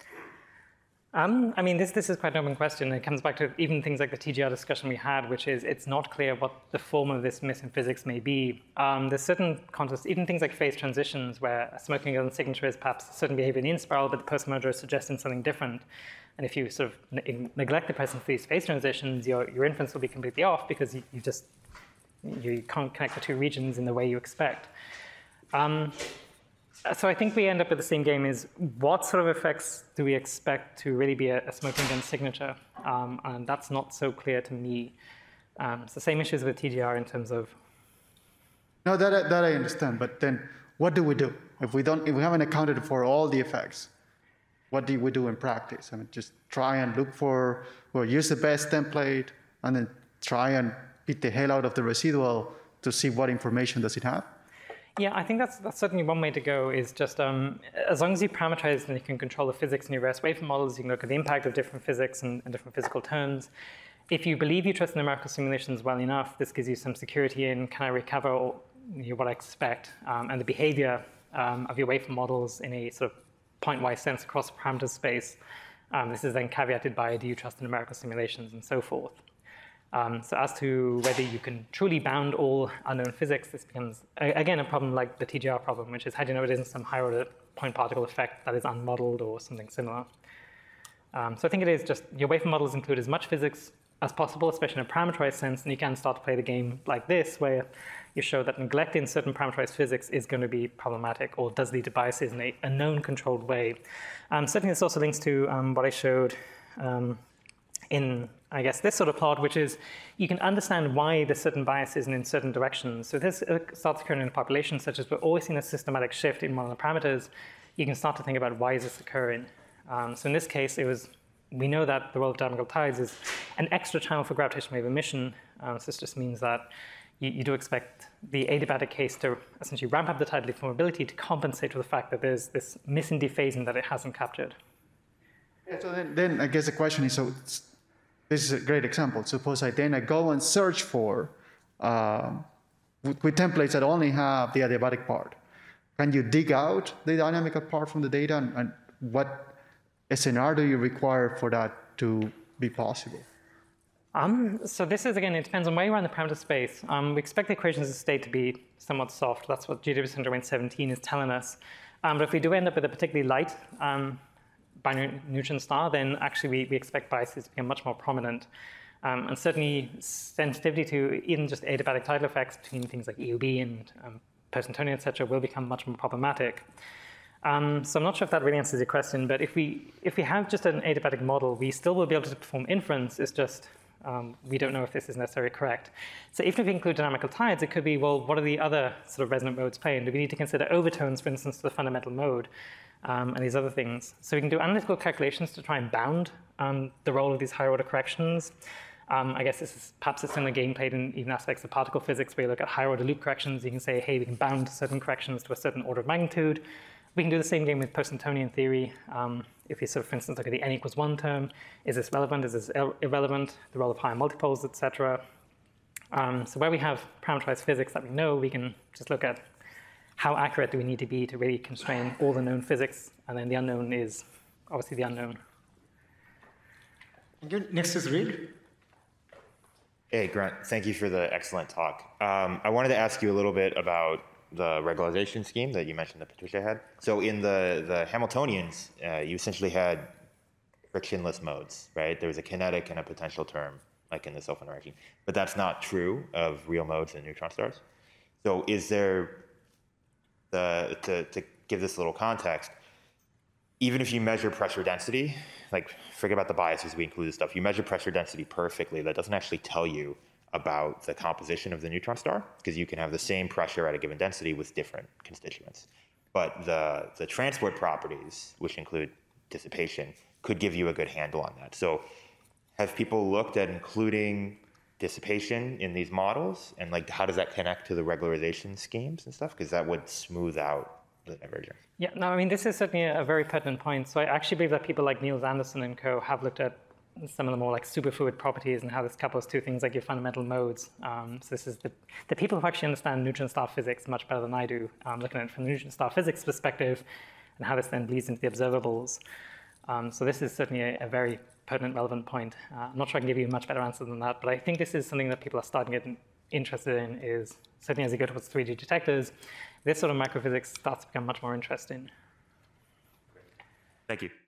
This is quite an open question. It comes back to even things like the TGR discussion we had, which is it's not clear what the form of this missing physics may be. There's certain contexts, even things like phase transitions, where a smoking gun signature is perhaps a certain behavior in the in-spiral, but the post-merger is suggesting something different. And if you sort of neglect the presence of these phase transitions, your inference will be completely off because you can't connect the two regions in the way you expect. So I think we end up with the same game is what sort of effects do we expect to really be a smoking gun signature? And that's not so clear to me. So same issues with TGR in terms of. No, that I understand. But then, what do we do if we haven't accounted for all the effects? What do we do in practice? I mean, just try and look for or use the best template, and then try and beat the hell out of the residual to see what information does it have. Yeah, I think that's certainly one way to go, is just as long as you parameterize and you can control the physics in your REST waveform models, you can look at the impact of different physics and different physical terms. If you believe you trust the numerical simulations well enough, this gives you some security in, can I recover what I expect, and the behavior of your waveform models in a sort of point-wise sense across the parameter space. This is then caveated by, do you trust the numerical simulations and so forth. So as to whether you can truly bound all unknown physics, this becomes, again, a problem like the TGR problem, which is how do you know it isn't some higher order point particle effect that is unmodeled or something similar. So I think it is just your waveform models include as much physics as possible, especially in a parameterized sense, and you can start to play the game like this, where you show that neglecting certain parameterized physics is going to be problematic or does lead to biases in a known controlled way. Certainly this also links to what I showed in, I guess, this sort of plot, which is you can understand why there's certain biases in certain directions. So this starts occurring in a population such as we're always seeing a systematic shift in one of the parameters. You can start to think about why is this occurring. So in this case, we know that the role of dynamical tides is an extra channel for gravitational wave emission. So this just means that you do expect the adiabatic case to essentially ramp up the tidal deformability to compensate for the fact that there's this missing dephasing that it hasn't captured. Yeah, so then I guess the question is, so this is a great example. Suppose I go and search for, with templates that only have the adiabatic part. Can you dig out the dynamical part from the data, and what SNR do you require for that to be possible? So this is, again, it depends on where you are in the parameter space. We expect the equations of state to be somewhat soft. That's what GW Center Domain 17 is telling us. But if we do end up with a particularly light binary neutron star, then actually we expect biases to become much more prominent. And certainly sensitivity to even just adiabatic tidal effects between things like EOB and Poissonian, et cetera, will become much more problematic. So I'm not sure if that really answers your question, but if we have just an adiabatic model, we still will be able to perform inference. It's just we don't know if this is necessarily correct. So even if we include dynamical tides, it could be, well, what are the other sort of resonant modes playing? Do we need to consider overtones, for instance, to the fundamental mode, and these other things? So we can do analytical calculations to try and bound the role of these higher order corrections. I guess this is perhaps a similar game played in even aspects of particle physics, where you look at higher order loop corrections. You can say, hey, we can bound certain corrections to a certain order of magnitude. We can do the same game with Poissonian theory. If you sort of, for instance, look at the n equals 1 term, is this relevant, is this irrelevant, the role of higher multipoles, et cetera. So where we have parameterized physics that we know, we can just look at how accurate do we need to be to really constrain all the known physics, and then the unknown is obviously the unknown. Next is Reid. Hey, Grant, thank you for the excellent talk. I wanted to ask you a little bit about the regularization scheme that you mentioned that Patricia had. So in the Hamiltonians, you essentially had frictionless modes, right? There was a kinetic and a potential term, like in the self-interaction. But that's not true of real modes in neutron stars. So is there, to give this a little context, even if you measure pressure density, like forget about the biases, we include this stuff, you measure pressure density perfectly, that doesn't actually tell you about the composition of the neutron star, because you can have the same pressure at a given density with different constituents. But the transport properties, which include dissipation, could give you a good handle on that. So have people looked at including dissipation in these models, and like how does that connect to the regularization schemes and stuff? Because that would smooth out the divergence. Yeah, no, I mean, this is certainly a very pertinent point. So I actually believe that people like Niels Anderson and co have looked at some of the more like superfluid properties and how this couples to things like your fundamental modes. So this is the people who actually understand neutron star physics much better than I do, looking at it from the neutron star physics perspective and how this then bleeds into the observables. So this is certainly a very pertinent, relevant point. I'm not sure I can give you a much better answer than that, but I think this is something that people are starting to get interested in, is certainly as you go towards 3D detectors, this sort of microphysics starts to become much more interesting. Thank you.